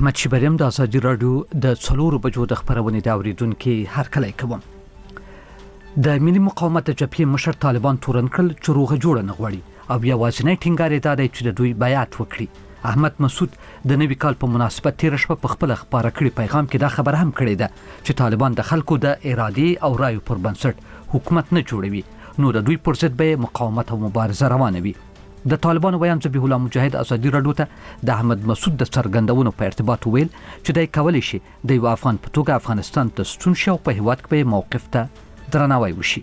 احمد شبریم د ازادي رادیو د څلورو بجو د خبرونې د اوریدونکو هر کله کوم د ملي مقاومت جبهې مشر طالبان تورن کړل چې روغه جوړه نه غواړي او بیا وازنې ټینګار یې دادی چې د دوی بیعت وکړي. احمد مسعود د نوي کال په مناسبت تیر شپه په خپل خبره کړي پیغام کې دا خبر هم کړی ده چې طالبان د خلکو د ارادې او رایو پر بنسټ حکومت نه جوړوي، نو د دوی پر ضد به مقاومت او مبارزه روانه وي. د طالبانو ویان ذبیح الله مجاهد ازادي رادیو ته د احمد مسعود د څرګندونو په ارتباط ویل چې دای کولی شي د یو افغان په توګه افغانستان ته ستون شي او په هیواد کې موقف ته درناوی وشي.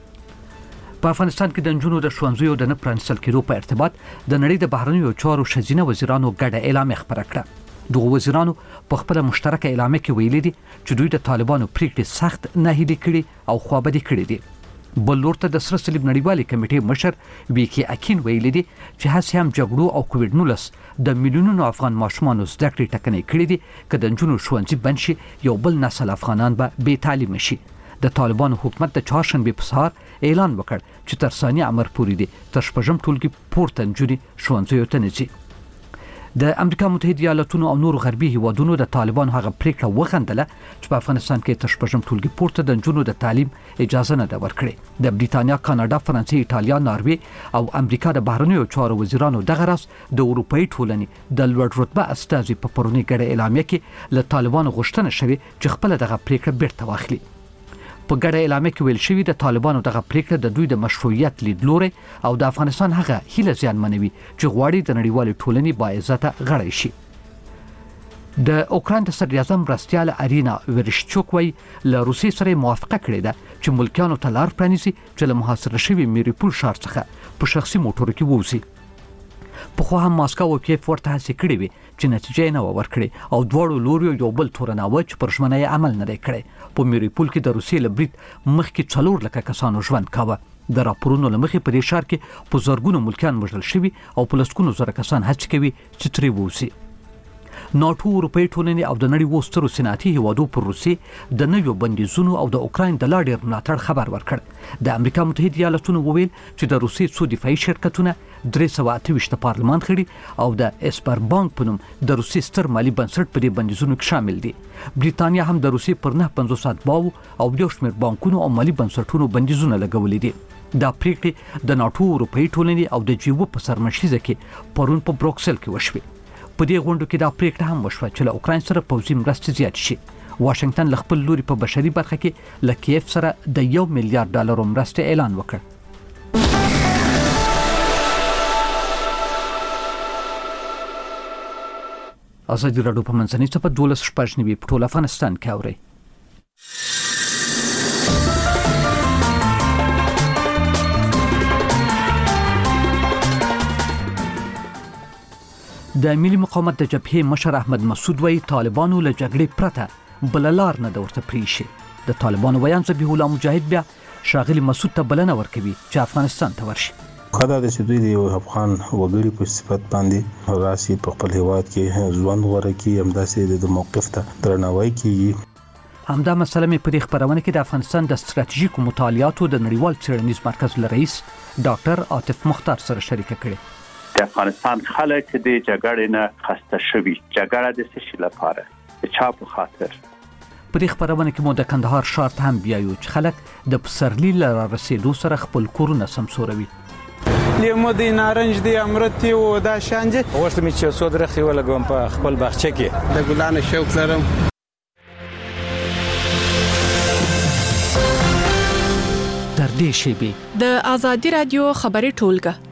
په افغانستان کې د نجونو د ښوونځیو د نه پرانیستل کېدو په ارتباط د نړۍ د بهرنیو چارو ښځینه وزیرانو ګډه اعلامیه خپره کړه. دغه وزیرانو په خپل مشترکه اعلامیه کې ویلي دي چې دوی د طالبانو پریکړې سخت ناهیلي کړي او خوابدي کړي دي. بل لور ته د سره صلیب نړیوالې کمیټې مشر ویکی اکین ویلي دي چې هڅې هم جګړو او کووډ-19 د میلیونونو افغان ماشومانو زده کړې ټکنۍ کړې دي که د نجونو ښوونځي بند شي یو بل نسل افغانان به بې تعلیمه شي. د طالبانو حکومت د چهارشنبې په سهار اعلان وکړ چې تر ثاني امر پورې دي تر شپږم ټولګي پورته نجونې ښوونځیو ته نه ځي. د امریکا متحده ایالاتونو او نورو غربي هیوادونو د طالبانو هغه پریکړه وغندله چې په افغانستان کې تر شپږم ټولګي پورته د نجونو د تعلیم اجازه نه ده ورکړې. د بریتانیا، کاناډا، فرانسې، ایټالیا، ناروې او امریکا د بهرنیو چارو وزیرانو دغه راز د اروپאי ټولنې د لوړ رتبه استازي په پرونی ګډه اعلامیه کې له طالبانو غوښتنه شوې چې خپل دغه پریکړه بیرته واخلي. په ګډه اعلامیه کې ویل شوی د طالبانو دغه پریکړه د دوی د مشروعیت لیدلوري او د افغانستان هغه هیله زیانمنوي چې غواړي د نړیوالې ټولنې باعزته غړی شي. د اوکراین د صدر اعظم مرستیال ارینا ورشچوک وی له روسیې سره موافقه کړې ده چې ملکیانو ته لار پرانیزي چې له محاصره شوي میریپول ښار څخه په شخصي موټرو کې ووځي. په خو هم ماسکو او کیف ورته هڅې کړې وي چې نتیجه نه ورکړي او دواړو لوریو یو بل تورناوه چې پر ژمنه عمل نه کړي. په میریپول کې د روسیې له برید مخکې 4 لکه کسانو ژوند کاوه. د راپورونو له مخې په دې ښار کې په زرګونو ملکیان وژل شوي او په لسګونو زره کسان هڅه کوي چې ترې ووځي. ناتو، اروپאי ټولنې او د نړۍ وسترو صنعتي هیوادو پر روسیې د نویو بندیزونو او د اوکراین د لا ډېر ملاتړ خبر ورکړ. د امریکا متحده ایالاتونو وویل چې د روسیې څو دفاعي شرکتونه 328 پارلمان غړي او د اسپر بانک په نوم د روسیې ستر مالی بنسټ په دې بندیزونو کې شامل دي. بریتانیا هم د روسیې پر 950 باو او یو شمېر بانکونو او مالی بنسټونو بندیزونه لګولي دي. دا پریکړې د ناتو، اروپאי ټولنې او د جیو په سرمشیزه کې پرون په بروکسل کې وشوي. په دې غونډو کې دا پریکړه هم وشوه چې له اوکراین سره پوځي مرستې زیات شي. واشنگټن له خپل لوري په بشري برخه کې له کیف سره د $1 میلیارډ مرستې اعلان وکړ. ازادي رادیو په منځنۍ صفحه 12 په ټول افغانستان کې اوري. د ملي مقاومت د جبهې مشر احمد مسعود وی طالبانو له جګړې پرته بل لار نه د ورته پریشي. د طالبانو ویان ذبیح الله مجاهد بیا شاغلی مسعود ته بلنه ورکوي چې افغانستان ته ورشي. خدای دې چې دوی د یو افغان وګړي په صفت باندې راسي په خپل هیواد کې ژوند غوړه کی همداسې د موقف ته درناوی کوي. همدا مسله مې په دې خبرونه کې د افغانستان د ستراتیژیکو مطالعاتو د نړیوال څېړنیز مرکز رئیس ډاکټر عاطف مختار سره شریکه کړې. د افغانستان خلک د جګړې نه خسته شوي، جګړه د څه شي لپاره، د چا په خاطر. په دې خبرونه کې مو د کندهار ښار ته هم بیایو چې خلک د پسرلي له رسېدو سره خپل کورونه سمسوروي. لیمو دی، نارنج دی، امرود دی او دا شان دي. غوښتم چې څو درختې ولګوم په خپل باغچه کې. د ګلانو شوق لرم. تر دې شیبې د ازادي رادیو خبري ټولګه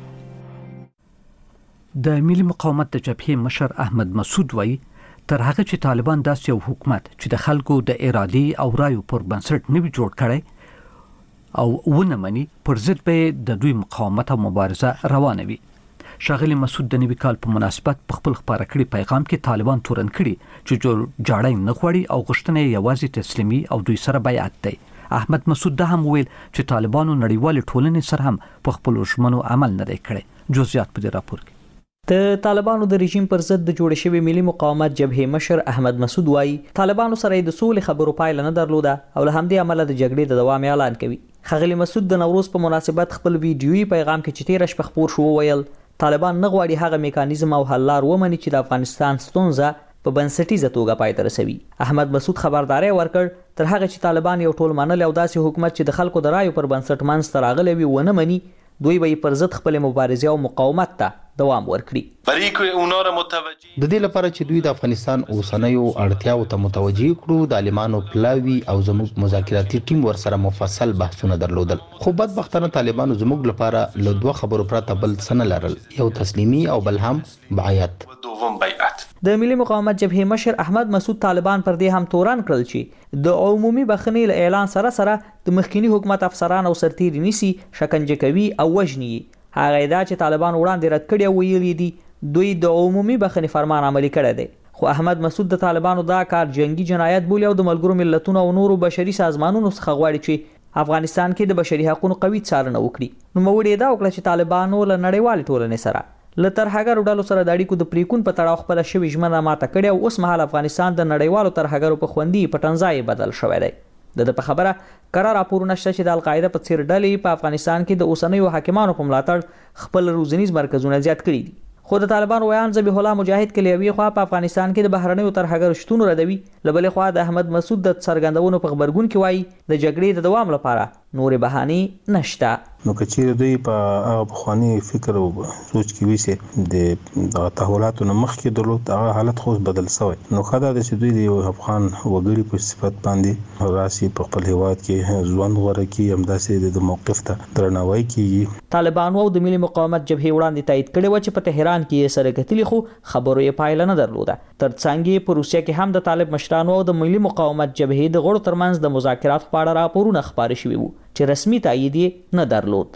د ملي مقاومت د جبهې مشر احمد مسعود وی تر هغه چې طالبان داسې یو حکومت چې د خلکو د ارادې او رایو پر بنسټ نه وي جوړ کړی او ونه مني پر ضد به د دوی مقاومت او مبارزه روانه وي. شاغلی مسعود د نوي کال په مناسبت په خپل خبره کړي پیغام کې طالبان تورن کړي چې جاړی نه غواړي او غوښتنه یې یوازې تسلیمي او دوی سره بیعت دی. احمد مسعود دا هم ویل چې طالبانو نړیوال ټولنې سره هم په خپل ژمنو عمل نه دی کړی. جزئیات په دې راپور کې. د طالبانو د رژیم پر ضد د جوړ شوی ملي مقاومت جبهې مشر احمد مسعود وایي طالبانو سره د سولې خبرو پایله نه درلوده او له همدې عمله د جګړې د دوام اعلان کوي. ښاغلي مسعود د نوروز په مناسبت خپل ویډیویي پیغام کې چې تیر شپه خپور شو ویل طالبان نه غواړي هغه میکانیزم او حل لار ومني چې د افغانستان ستونزه په بنسټیزه توګه پای ته رسوي. احمد مسعود خبرداري ورکړ تر هغه چې طالبان یو ټول منل او داسې حکومت چې د خلکو د رایو پر بنسټ منځته راغلی وي ونه مني، دوی به پر ضد خپل مبارزه او مقاومت ته دوام ورکړي. د دې لپاره چې دوی د افغانستان اوسنیو اړتیاو ته متوجه کړو، د عالمانو پلاوی او زموږ مذاکراتي ټیم ورسره مفصل بحثونه درلودل، خو بدبختانه طالبانو زموږ لپاره له دوه خبرو پرته بل څه نه لرل، یو تسلیمي او بل هم بیعت. د ملي مقاومت جبهې مشر احمد مسعود طالبان پر دې هم تورن کړل چې د عمومي بخښنې له اعلان سره د مخکینی حکومت افسران او سرتیري نیسي، شکنجه کوي او وژني. هغه دا چې طالبان وړاندې رد کړي او ویلي دي دوی د عمومي بخښنې فرمان عملي کړی دی، خو احمد مسعود د طالبانو دا کار جنگي جنایت بولي او د ملګرو ملتونو او نورو بشري سازمانونو څخه غواړي چې افغانستان کې د بشري حقوقو قوي څارنه وکړي. نو موږ دا وکړه چې طالبانو له نړیوال ټولنې سره له ترهګرو ډلو سره د اړیکو د پریکون په تړاو خپل شوی ژمنه ماته کړې او اوس مهال افغانستان د نړیوالو ترهګرو په خوندي پټنځای بدل شوی دی. د په خبره قرار راپورونه شته چې د القاعده په څیر ډلې په افغانستان کې د اوسنیو حاکمانو په ملاتړ خپل روزنیز مرکزونه زیات کړي دي. خو د طالبان ویان ذبیح الله مجاهد کلیوي خو په افغانستان کې د بهرنیو ترهګرو شتون ردوي، لبلې خو د احمد مسعود د څرګندونو په خبرګون کې وایي د جګړې د دوام لپاره نورې بهانې نشته. نو کچیر دوی په هغه بخوانی فکر او سوچ کې ویسه د تحولاتو نه مخکې درلود، هغه حالت خو بدل شوی. نو خدای دې چې دوی د افغان وګړي په صفت باندې راسي په خپل هیواد کې ژوند غوړه کی همداسې د موقف ته درناوی کیږي. طالبانو د ملي مقاومت جبهې وړاندې تایید کړي و چې په تهران کې سره کتلی خو خبرو یې پایله نه درلوده. ترڅنګ په روسیه کې هم د طالب مشرانو او د ملي مقاومت جبهې د غړو ترمنځ د مذاکرات په اړه راپورونه خبرې شوي وو چې رسمي تایید یې نه درلود.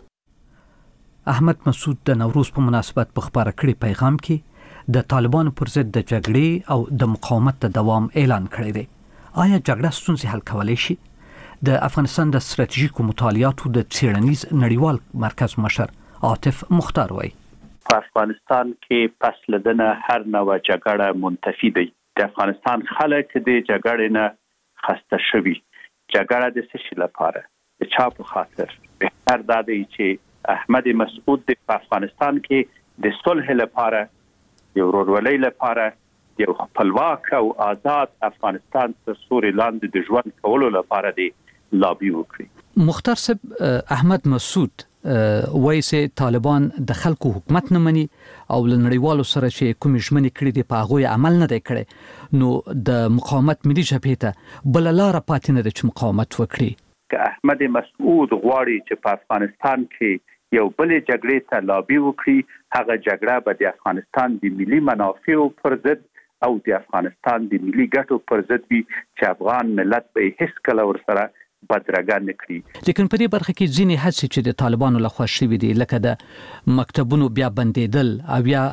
احمد مسعود د نوروز په مناسبت په خبره کړي پیغام کې د طالبانو پر ضد د جګړې او د مقاومت د دوام اعلان کړی دی. آیا جګړه ستونزې حل کولای شي؟ د افغانستان د ستراتیژیکو مطالعاتو د څېړنیز نړیوال مرکز مشر عاطف مختار وایي په افغانستان کې پس لدنه هر نوع جګړه منتفي دی. د افغانستان خلک د جګړې نه خسته شوي. جګړه د څه شي لپاره؟ د چا په خاطر؟ بهتر دا دی چې احمد مسعود د افغانستان کې د صلح لپاره، د ورورولۍ لپاره، د خپلواک او آزاد افغانستان تر سوري لاندې د ژوند کولو لپاره دی لابي وکړي. مختار صاحب، احمد مسعود وایي چې طالبان د خلکو حکومت نه مني او له نړیوالو سره چې کوم ژمنې کړې دي په هغوی عمل نه دی کړی، نو د مقاومت ملي جبهې ته بله لاره پاتې نه ده چې مقاومت وکړي. که احمد مسعود غواړي چې په افغانستان کې یو بلې جګړې ته لابي وکړي، هغه جګړه به د افغانستان د ملي منافعو پر ضد او د افغانستان د ملي ګټو پر ضد وي چې افغان ملت به هیڅ کله ورسره بدرګه نه کړي. لیکن په دې برخه کې ځینې هڅې چې د طالبانو لخوا شوي دي، لکه د مکتبونو بیا بندېدل او یا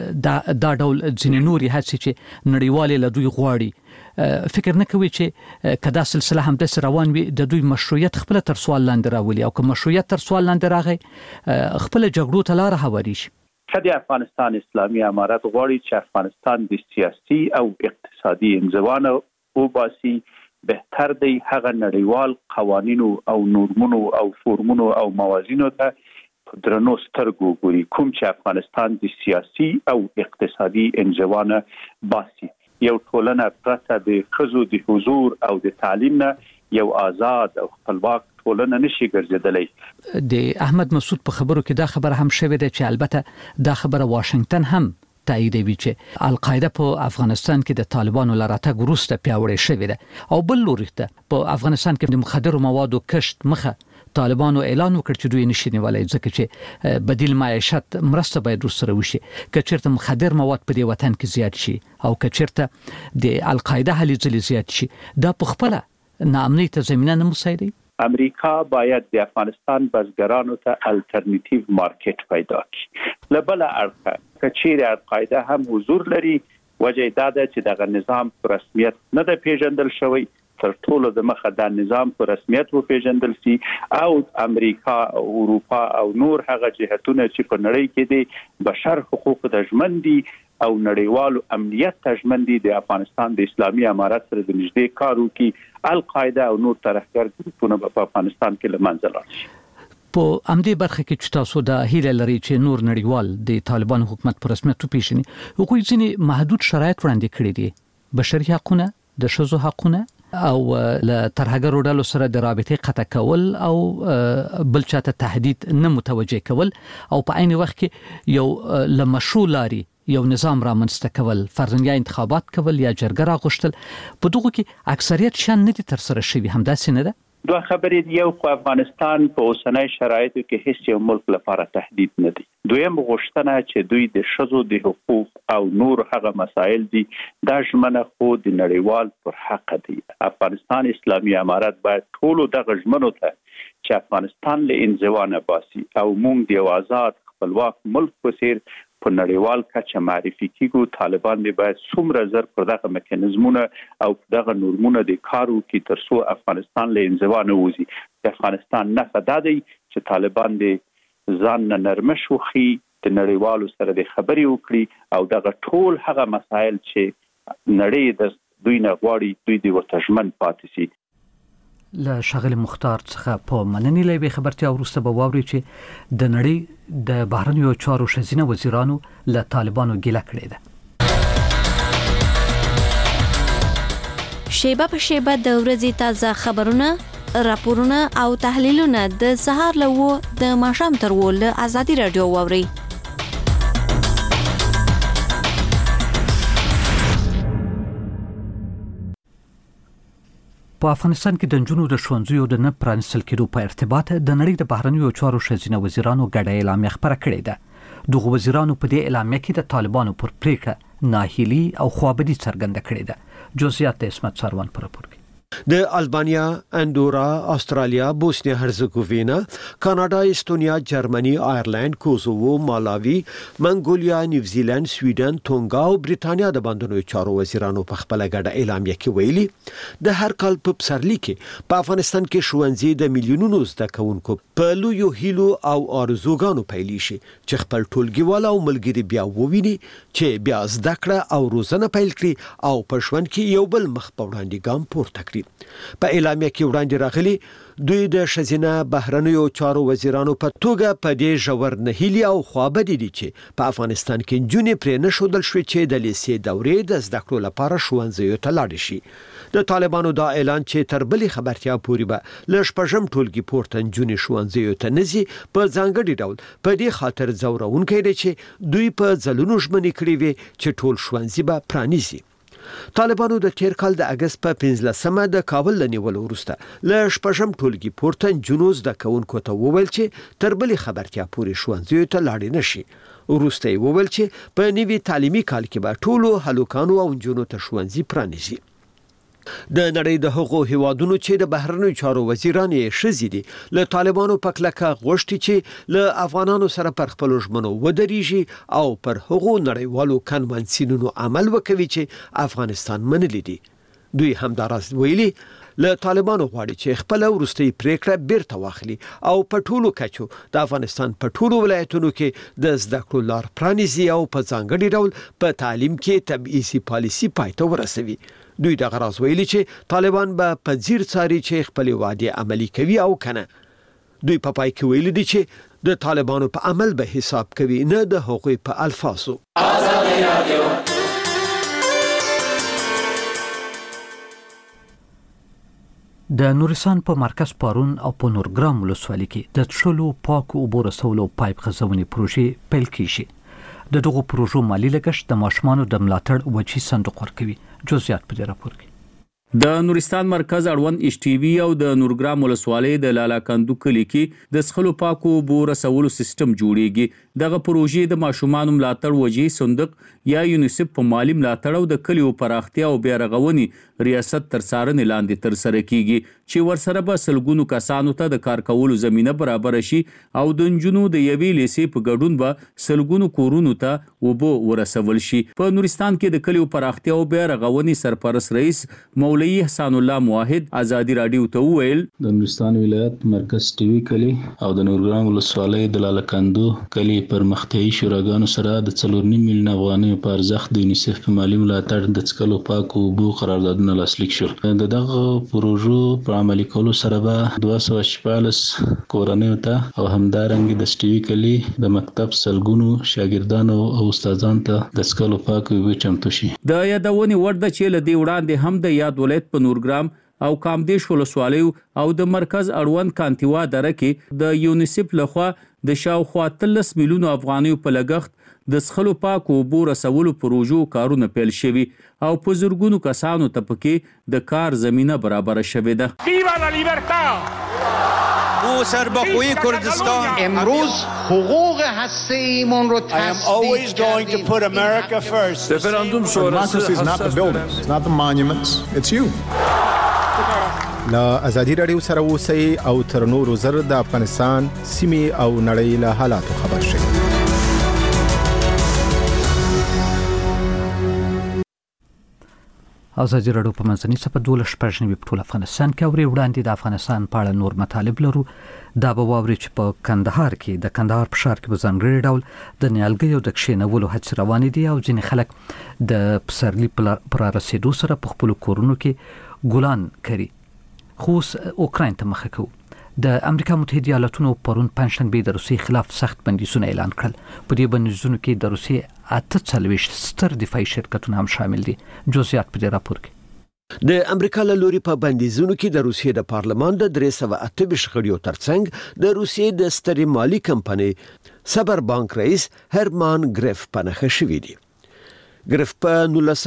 دا ډول ځینې نورې هڅې چې نړیوالې له دوی غواړي، فکر نه کوي چې کدا سلسله هم د روان وي د دوی مشروعیت خپل تر سوال لاندې راولي، او که مشروعیت تر سوال لاندې راغی خپل جګړو ته لار هواري شي. د افغانستان اسلامي امارت غواړي چې افغانستان د سیاسي او اقتصادي انزوانه وباسي. بهتر دی هغه نړیوال قوانینو او نورمونو او فورمونو او موازینو ته په درنو سترګو ګوري، کوم چې افغانستان د سیاسي او اقتصادي انزوانه باسي. یو ټولنه پرته د ښځو د حضور او د تعلیم نه یو آزاد او خپلواک ټولنه نشي ګرځیدلی. د احمد مسعود په خبرو کې دا خبره هم شوې ده چې البته دا خبره واشنگټن هم تاییدوي چې القاعده په افغانستان کې د طالبانو له راتګ وروسته پیاوړې شوې ده، او بل لوري ته په افغانستان کې د مخدرو موادو کشت مخه طالبانو اعلان وکړ چې دوی نشي نیولای، ځکه چې بدیل معیشت مرسته باید ورسره وشي. که چیرته مخدر مواد په دې وطن کې زیات شي او که چیرته د القاعده هلې ځلې زیات شي، دا په خپله ناامنۍ ته زمینه نه مساعدوي. امریکا باید د افغانستان بزګرانو ته الټرنیټیو مارکیټ پیدا کړي. له بله اړخه که چیرې القاعده هم حضور لري، وجه دا ده چې دغه نظام په رسمیت نه ده پیژندل شوی. تر ټولو د مخه دا نظام په رسمیت وپیژندل سي او امریکا او اروپا او نور هغه جهتونه چې په نړۍ کې دي بشر حقوق د ژمن دي او نړیوالو امنیت ته ژمن دي، د افغانستان د اسلامي امارت سره د نږدې کار وکړي. القاعده او نور ترهګر ګروپونه په افغانستان کې له منځه لاړ شي. په امدې برخه کې چې تاسو د هیله لري چې نور نړیوال د طالبان حکومت پر رسمیت وپیژني هغوی ځینې محدود شرایط وړاندې کړي دي بشري حقوقونه د ښځو حقوقونه او له ترهګرو ډلو سره د رابطې قطع کول او بل چاته تهدید نه متوجه کول او په عین وخت کې یو لمشروع لاري یو نظام رامنځته کول فرضاً یا انتخابات کول یا جرګه راغوښتل په دغه کې اکثریت شان نه دي تر سره شوي همداسې نه ده دوه خبرې یو خو افغانستان په اوسنۍ شرایطو کې هیڅ یو ملک لپاره تهدید نه دی دویم غوښتنه چې دوی د ښځو د حقوق او نور هغه مسایل دي دا ژمنه خو د نړیوال پر حق دی افغانستان اسلامي امارت باید ټول دغه ژمنو ته چې افغانستان له انزوا نه باسي او موږ د آزاد خپلواک ملک په څیر په نړیوال کچه معرفي کیږو طالبان دی باید څومره زر پر دغه میکانیزمونه او دغه نورمونه د کارو کې ترڅو افغانستان له انزوا نه وځي د افغانستان نه فدادي چې طالبان دی ځان نه نرمش وخی د نړیوالو سره د خبرې وکړي او دغه ټول هغه مسایل چې نړۍ د دوی نه غواړي دوی د وتجمن پاتې شي له شغل مختار څخه په مننې لوي خبرتیا ورسته به واوري چې د نړۍ د بهرنیو چارو شزینه وزیرانو له طالبانو ګیله کړې ده شیبه په شیبه د ورځې تازه خبرونه راپورونه او تحلیلونه د سهار له د ماښام تر ول ازادي رادیو واوري په افغانستان کې د نجونو د ښوونځیو د نه پرانیستل کېدو په ارتباط د نړۍ د بهرنیو چارو ښځینه وزیرانو ګډه اعلامیه خپره کړې ده دغه وزیرانو په دې اعلامیه کې د طالبانو پر پریکړه ناهیلي او خوابدي څرګنده کړې ده جزئیات د اسمت سروان پر راپور کې د البانیا، اندورا، استرالیا، بوسنیا هرزګووینا، کاناډا، استونیا، جرمني، آیرلند، کوزوو، مالاوي، منګولیا، نیوزیلند، سویډن، تونګا او بریټانیا د بندونو چارو وزیرانو په خپل ګډه اعلامیه کې ویلي د هر کال په پسرلي کې په افغانستان کې ښوونځي د میلیونونو زده کوونکو په لویو هیلو او ارزوګانو پیلې شي چې خپل ټولګیوال او ملګري بیا وویني چې بیا زده کړه او روزنه پیل کړي او په ژوند کې یو بل مخ په وړاندې ګام پورته کړي په اعلامیه کې وړاندې راغلي دوی د ښځینه بهرنیو چارو وزیرانو په توګه په دې ژور نهیلي او خوابدي دي چې په افغانستان کې نجونې پرې نشودل شوې چې د لیسې دورې د زده کړو لپاره ښوونځیو ته لاړې شي د طالبانو دا اعلان چې تر بلې خبرتیا پورې به له شپږم ټولګي پورته نجونې ښوونځیو ته نه ځي په ځانګړي ډول په دې خاطر ځورونکی دی چې دوی په ځلونو ژمنې کړې وي چې ټول ښوونځي به پرانیزي طالبانو د تیر کال د اگست په 15مه د کابل لنیول ورسته له شپږم ټولګي پورته نجونو زده کوونکو ته وویل چې تر بلې خبرتیا پورې ښوونځیو ته لاړې نشي ورسته وویل چې په نوي تعلیمي کال کې به ټولو هلوکانو او نجونو ته ښوونځي پرانیزي د نړۍ د هغو هیوادونو چې د بهرنیو چارو وزیران یې ښځې دي له طالبانو په کلکه غوښتي چې له افغانانو سره پر خپلو ژمنو ودرېږي او پر هغو نړیوالو کنوانسیونونو عمل وکوي چې افغانستان منلي دي دوی همداراز ویلي له طالبانو غواړي چې خپل وروستۍ پریکړه بیرته واخلي او په ټولو کچو د افغانستان په ټولو ولایتونو کې د زده کړو لار پرانیزي او په ځانګړي ډول په تعلیم کې تبعیضي پالیسي پای ته ورسوي دوی د غراز ویلي چې طالبان به په ځیر څاري چې خپل وعده عملي کوي او کنه دوی په پای کې ویلي دي چې د طالبانو په عمل به حساب کوي نه د حقوق په الفاظو آزادي رادیو د نورستان په مرکز پارون او په نورګرام ولسوالۍ کې د څلو پاکو اوبو رسولو پایپ غځونې پروژې پیل کیږي دغه پروژو مالی لګښت د ماشومانو د ملاتړ وچی صندوق ورکوي جزئیات په دې راپور کې د نورستان مرکز اړوند ایچ ټي وی او د نورګرام ولسوالۍ د لالا کندو کلی کې د څخلو پاکو اوبو رسولو سیستم جوړیږي دغه پروژې د ماشومانو ملاتړ وجې صندوق یا یونیسف په مالی ملاتړ او د کلیو پراختیا او بیارغونې ریاست تر څارنې لاندې تر سره کیږي چې ورسره به سلګونو کسانو ته د کار کولو زمينه برابر شي او د نجونو د یوې لیسې په ګډون به سلګونو کورونو ته اوبو ورسول شي په نورستان کې د کلیو پراختیا او بیارغونې سرپرست رئیس مولوي احسان الله موحد ازادي رادیو ته وویل د نورستان ولایت مرکز ټیوي کلی او د نورګرام ولسوالۍ د لالکندو کلی پر مختیایي شوراګانو سره د 4.5 میلیون افغانۍ په ارزښت د یونیسف په مالی ملاتړ د څکلو پاکو اوبو قراردادونه لاسلیک شول. دغه پروژو په عملي کولو سره به 214 کورنیو ته او همدارنګه د سټیوي کلی د مکتب سلګونو شاګردانو او استادانو ته د څکلو پاکو اوبو چمتو شي. د یادونې وړ ده چې له دې وړاندې هم د یاد ولایت په نورګرام او کامدیش ولسوالیو او د مرکز اړوند کانتیوا دره کې د یونیسف لخوا د شاوخوا 13 میلیون افغانیو په لګښت د څښلو پاکو اوبو رسولو پروژو کارونه پیل شوي او په زرګونو کسانو ته پکې د کار زمینه برابر شوې ده. ویوا لا لیبرتا او سربخوی کردستان امروز حقوق هسته‌ایمون رو تصدیق کردیم. Referendum sonrası is not the buildings, it's not the monuments, it's you. لا ازادي رادیو سره اوسئ او تر نورو زر د افغانستان سیمې او نړۍ له حالاتو خبر شئ. ازادي رادیو په منځني صفحه 12 په ټول افغانستان کې اوري وړاندې د افغانستان په اړه نور مطالب لرو. دا به واوري چې په کندهار کې د کندهار په ښار کې په ځانګړي ډول د نیالګیو د کښېنولو هڅې روانې دي او ځینې خلک د پسرلي پر رسیدو سره په خپلو کورونو کې ګلان کري. خو اوکراین ته مخه کوو. د امریکا متحده ایالاتونو پرون پنځشنبه د روسیې خلاف سخت بندیزونه اعلان کړل. په دې بندیزونو کې د روسیې 48 ستر دفاعي شرکتونه هم شامل دي. جزئیات په دې راپور کې. د امریکا له لوري په بندیزونو کې د روسیې د پارلمان د 328 غړیو ترڅنګ د روسیې د سترې مالی کمپنۍ صبر بانک رئیس هرمان ګریف پنهخه شوی دی. ګریف په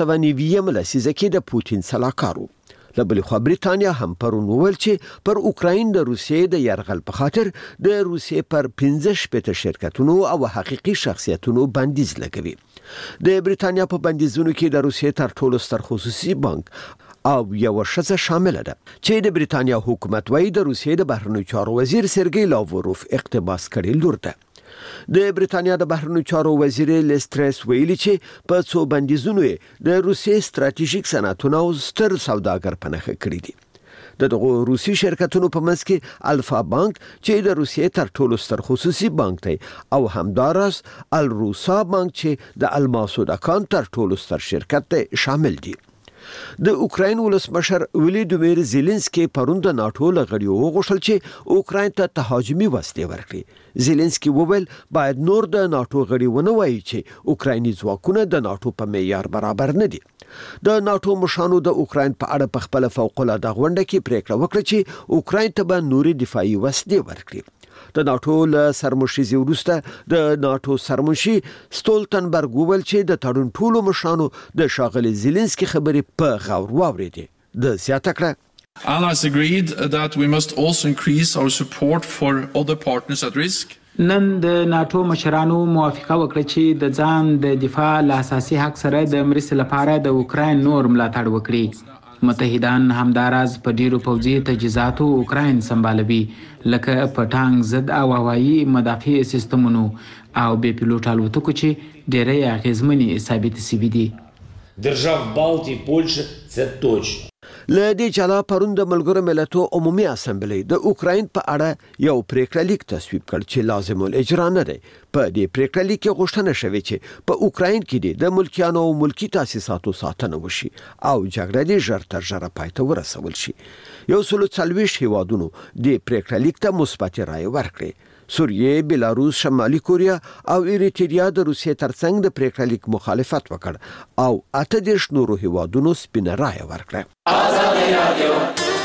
1990 لسیزه کې د پوتین سلاکارو. لبلې خو بریتانیا هم پرون وویل چې پر اوکراین د روسیې د يرغل په خاطر د روسیې پر 15 شرکتونو او حقيقي شخصیتونو بندیز لګوي. د بریتانیا په بندیزونو کې د روسیې تر ټولو ستر خصوصي بانک او یو شخص شامل ده چې د بریتانیا حکومت وايي د روسیې د بهرنیو چارو وزیر سرګی لاوروف اقتباس کړي لور ده. د بریتانیا د بهرنیو چارو وزیر لیسترس ویلي چې په څو بندیزونو د روسیې ستراتیژیک صنعتونه او ستر سوداګر پنهخه کړي دي. دغه روسي شرکتونو په منځ کې الفا بانک چې د روسیې تر ټولو ستر خصوصي بانک دی او همدارس الروسا بانک چې د الماسو د کان تر ټولو ستر شرکت دی شامل دي. د اوکراین ولسمشر ولادیمیر زيلنسکي پرون د ناتو لغړیو وغوښتل چې اوکراین ته تهاجمي وسلې ورکړي. زيلنسکي وویل باید نور د ناتو غړي وایي چې اوکرایني ځواکونه د ناتو په معیار برابر نه دي. د ناتو مشانو د اوکراین په اړه په خپل فوق العاده غونډه کې پریکړه وکړه چې اوکراین ته به نوري دفاعي وسلې ورکړي. د ناتو له سرمشي وروسته د ناتو سرمشي ستولتنبرګ وویل چې د تړون ټولو مشانو د شاغلي زيلنسکي خبرې په غور واوریدي. د زیاته کړه Allies agreed that we must also increase our support for other partners at risk. نن د ناتو مشرانو موافقه وکړه چې د ځان د دفاع له اساسي حق سره د مرستې لپاره د اوکراین نور ملاتړ وکړي. متحدان همداراز په ډیرو پوځي تجهیزاتو اوکراین سمبالوي لکه په ټانک ضد او هوایي مدافع سیستمونو او بې پیلوټ الوتکو چې ډیرې اغیزمنې ثابت شوي دي. Держав Балтії, Польщі – це точно. له دې جلا پرون د ملګرو ملتونو عمومي اسمبلی د اوکراین په اړه یو پریکړه لیک تصویب کړ چې لازم الاجرا نه دی. په دې پریکړه لیک کې غوښتنه شوې چې په اوکراین کې د ملکیانو او ملکی تاسیساتو ساتنه وشي او جګړه دې ژر تر ژره پای ته ورسول شي. 140 هیوادونو د پریکړه لیک ته مثبت رائے ورکړې. سوریه، بلاروس، شمالي کوریا او ایریټریا د روسیې ترڅنګ د پریکړه لیک مخالفت وکړ او 18 نورو هیوادونو سپینه رائے ورکړه. ازادي رادیو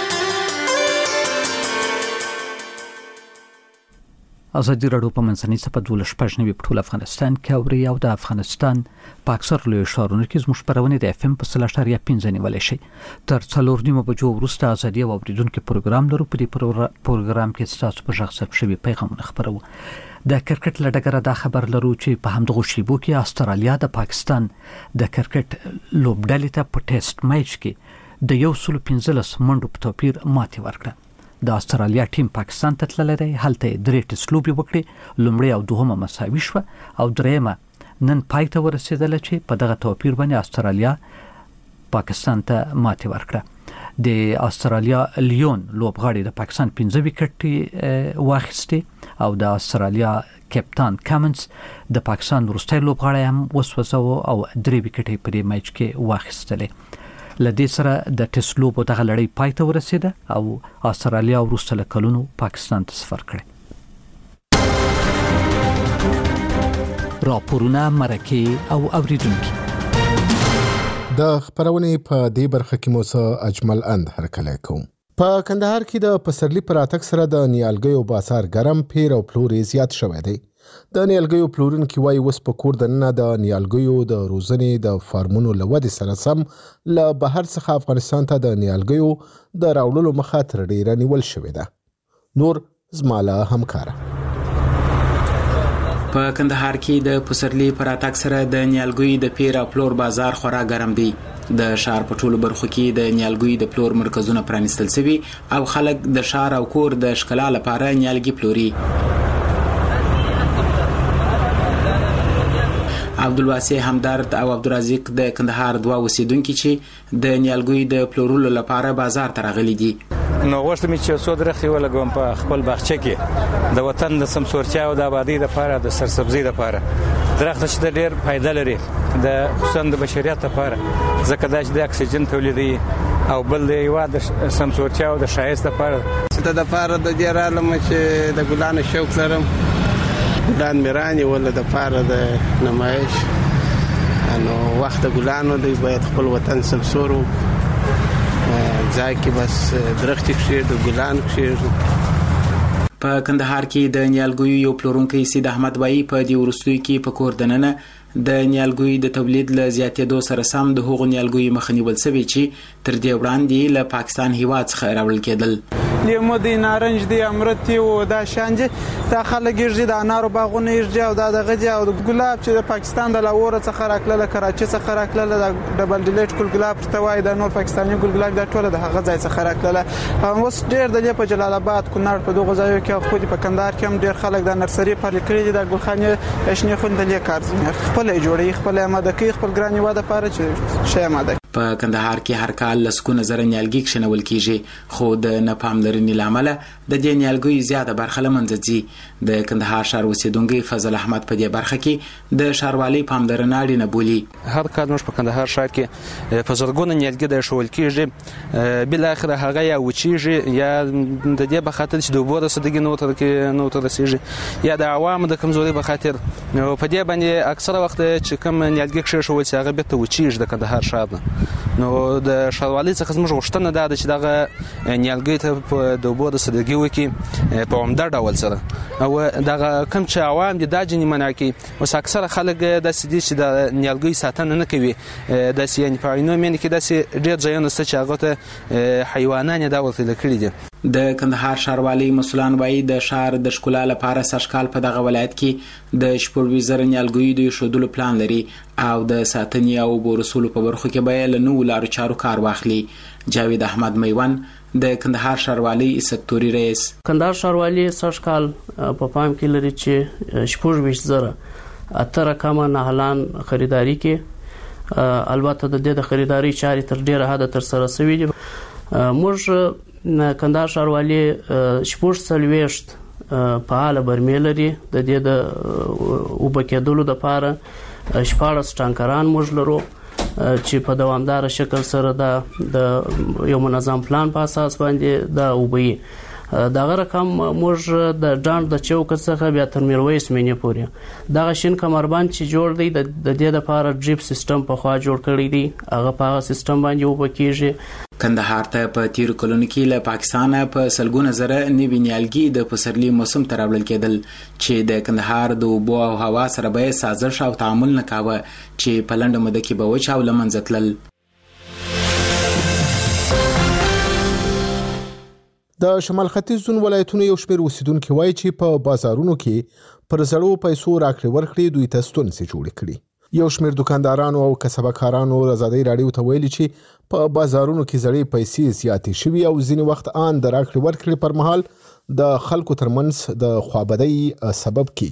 ازادي رادیو په منځنۍ صفحه 12 په ټول افغانستان کې اوري او د افغانستان په اکثر لوی ښارونو کې زموږ خبرونه د FM په 3.5 نیولای شي. تر 4:30 بجو وروسته ازادي او اوریدونکو پروګرام لرو. په دې پروګرام کې تاسو په ژغ ثبت شوی پیغامونه خبرو. د کرکټ لړګره دا خبر لرو چې په همدغه شیبو کې استرالیا د پاکستان د کرکټ لوبډلې ته په ټیسټ میچ کې د 115 منډو په توپیر ماتې ورکړه. د استرالیا ټیم پاکستان ته تللی دی. هلته درې ټیسټ لوبې وکړې. لومړی او دوهمه مساوي شوه او درېیمه نن پای ته ورسېدله چې په دغه توپیر باندې استرالیا پاکستان ته ماتې ورکړه. د استرالیا لیون لوبغاړي د پاکستان 15 وکټ واخیسته او د استرالیا کپتان کامنز د پاکستان وروستي لوبغاړی هم وسوسه او 3 وکټې په دې میچ کې واخیستلې. لدې سره د ټیسټ لوبو دغه لړۍ پای ته ورسېده او استرالیا وروسته له کلونو پاکستان ته سفر کړی. راپورونه مرکه او اوریدونکو د خبرونې په دې برخه کې موسی اجمل اند هرکلی کوم. په کندهار کې د پسرلی پر اتک سره د نیالګیو بازار ګرم پیر او پلورې زیات شوی دی. د نیالګیو پلورونکي وایي اوس په کور دننه د نیالګیو د روزنې د فارمونو له ودې سره سم له بهر څخه افغانستان ته د نیالګیو د راوړلو مخه تر ډیره نیول شوې ده. نور زما له همکاره په کندهار کې د پسرلی پر اتک سره د نیالګیو د پیر او پلور بازار خورا ګرم دی. د شهر په ټولو برخو کې د نیالګیو د پلور مرکزونه پرانیستل شوي او خلک د شهر او کور د ښکلا لپاره نیالګي پلوري. عبدالواسع همدرد او عبدالرزاق د کندهار دوه اوسیدونکي چې د نیالګیو د پلورلو لپاره بازار ته راغلي دي. نو غوښتم چې څو درخې ولګوم په خپل باغچه کې د وطن د سمسورتیا او د آبادی لپاره د سرسبزي لپاره. درخت چې ډېر فائدہ لري د خصوصا د بشریت لپاره ځکه دا چې د اکسیجن تولیدي او بل د یو د سمسورتیا او د ښایست لپاره چې د لپاره د جرالم چې د ګلانو شوق لرم ګلان میرانی ولا د لپاره د نمایش انو وخت ګلانو دی باید خپل وطن سمسورو ځای کې بس درخت کې د ګلان کې. په کندهار کې د نیالګیو یو پلورونکی سید احمد وایي په دې وروستیو کې په کور دننه د نیالګیو د تولید له زیاتېدو سره سم د هغو نیالګیو مخه نیول شوې چې تر دې وړاندې له پاکستان هیواد څخه راوړل کېدل. لیمو دی، نارنج دی، امرت او دا شانجه دا خلک یې د انارو باغونه یې او دا دغه دی او د ګلاب چې د پاکستان د لاهور څخه راکله کراچي څخه راکله د ډبل ډیلیټ ګل ګلاب ته وای د نور پاکستاني ګل ګلاب د ټوله د هغه ځای څخه راکله. اوس ډیر د په جلال آباد کونړ په دغه ځایو کې خو په کندهار کې هم ډیر خلک د نرسري پر کړی د ګلخانې پښنی خوندلې کارځي خپل جوړي خپل آماده کوي خپل ګرانی واده لپاره چې شی آماده. په کندهار کې هر کال لسکونه زره نیالګي کښنول کیږي خو د ناپاملرنې لامل د دې نیالګیو زیاته برخه لمنځه ځي. د کندهار ښار اوسیدونکي فضل احمد په دې برخه کې د ښاروالۍ پاملرنه اړینه بولي. هر کال موږ په کندهار ښار کې په زرګونه نیالګي د شول کیږي بل اخر هغه یا وچیږي یا د دې په خاطر چې د اوبو رسیدګي نو تر رسیږي یا د عوامو د کمزوري په خاطر په دې باندې اکثره وخت چې کوم نیالګي کښې شول چې هغه به ته وچیږي د کندهار ښار. نو د ښاروالۍ څخه زموږ غوښتنه ده چې دغه نیالګي ته په د اوبو رسیدګي وکړي په عمده ډول سره او دغه کوم چې عوام دي دا ځینې منع کوي. اوس اکثره خلک داسې دي چې د نیالګیو ساتنه نه کوي داسې یعنې په عینو مینې کې داسې ډېر ځایونه شته چې هغو ته حیوانان یې دا ورته کړي دي. د کندهار ښاروالۍ مسؤلان وایي د ښار د ښکلا لپاره سږکال په دغه ولایت کې د 14,000 نیالګیو د ایښودلو پلان لري او د ساتنې او اوبو رسولو په برخو کې به یې له نوو لارو چارو کار واخلي. جاوید احمد میوان د کندهار ښاروالۍ سکتوري رئیس. کندهار ښاروالۍ سږکال په پام کې لري چې 14,000 اتر کمه نهلان خریداري کې البته د دې د خریداري چارې تر ډیره حد تر سره شوې دي. موږ کندهار ښاروالۍ 14 فعال برمې لري د دې د وبکېدلو لپاره 14 ټانکران موږ لرو چې په دوامدار شکل سره د یو منظم پلان په اساس باندې دا وبوي. دغه رقم موږ د ډاند د چوک څخه بیا تر میرویس مینې پورې دغه شین کمربند چې جوړ دی د دې لپاره ډریپ سیستم په خوا جوړ کړی دی هغه په سیستم باندې وبکیږي. کندهار ته په تیر کلونو کې له پاکستان په سلګونه زره نوي نیالګي د پسرلي موسم ته راوړل کېدل چې د کندهار د اوبو او هوا سره به سازش او تعامل نه کاوه چې په لنډه موده کې به وچ او له منځه تلل. د شمال ختیځ زون ولایتونو یو شمېر اوسیدونکي وایي چې په بازارونو کې پر زړو پیسو راکړې ورکړې دوی ته ستونزې جوړې کړي. یو شمېر دکاندارانو او کسبکارانو ازادي راډیو ته ویلي چې په بازارونو کې زړې پیسې زیاتې شوي او ځینې وخت د راکړې ورکړې پر مهال د خلکو ترمنځ د خوابدۍ سبب کیږي.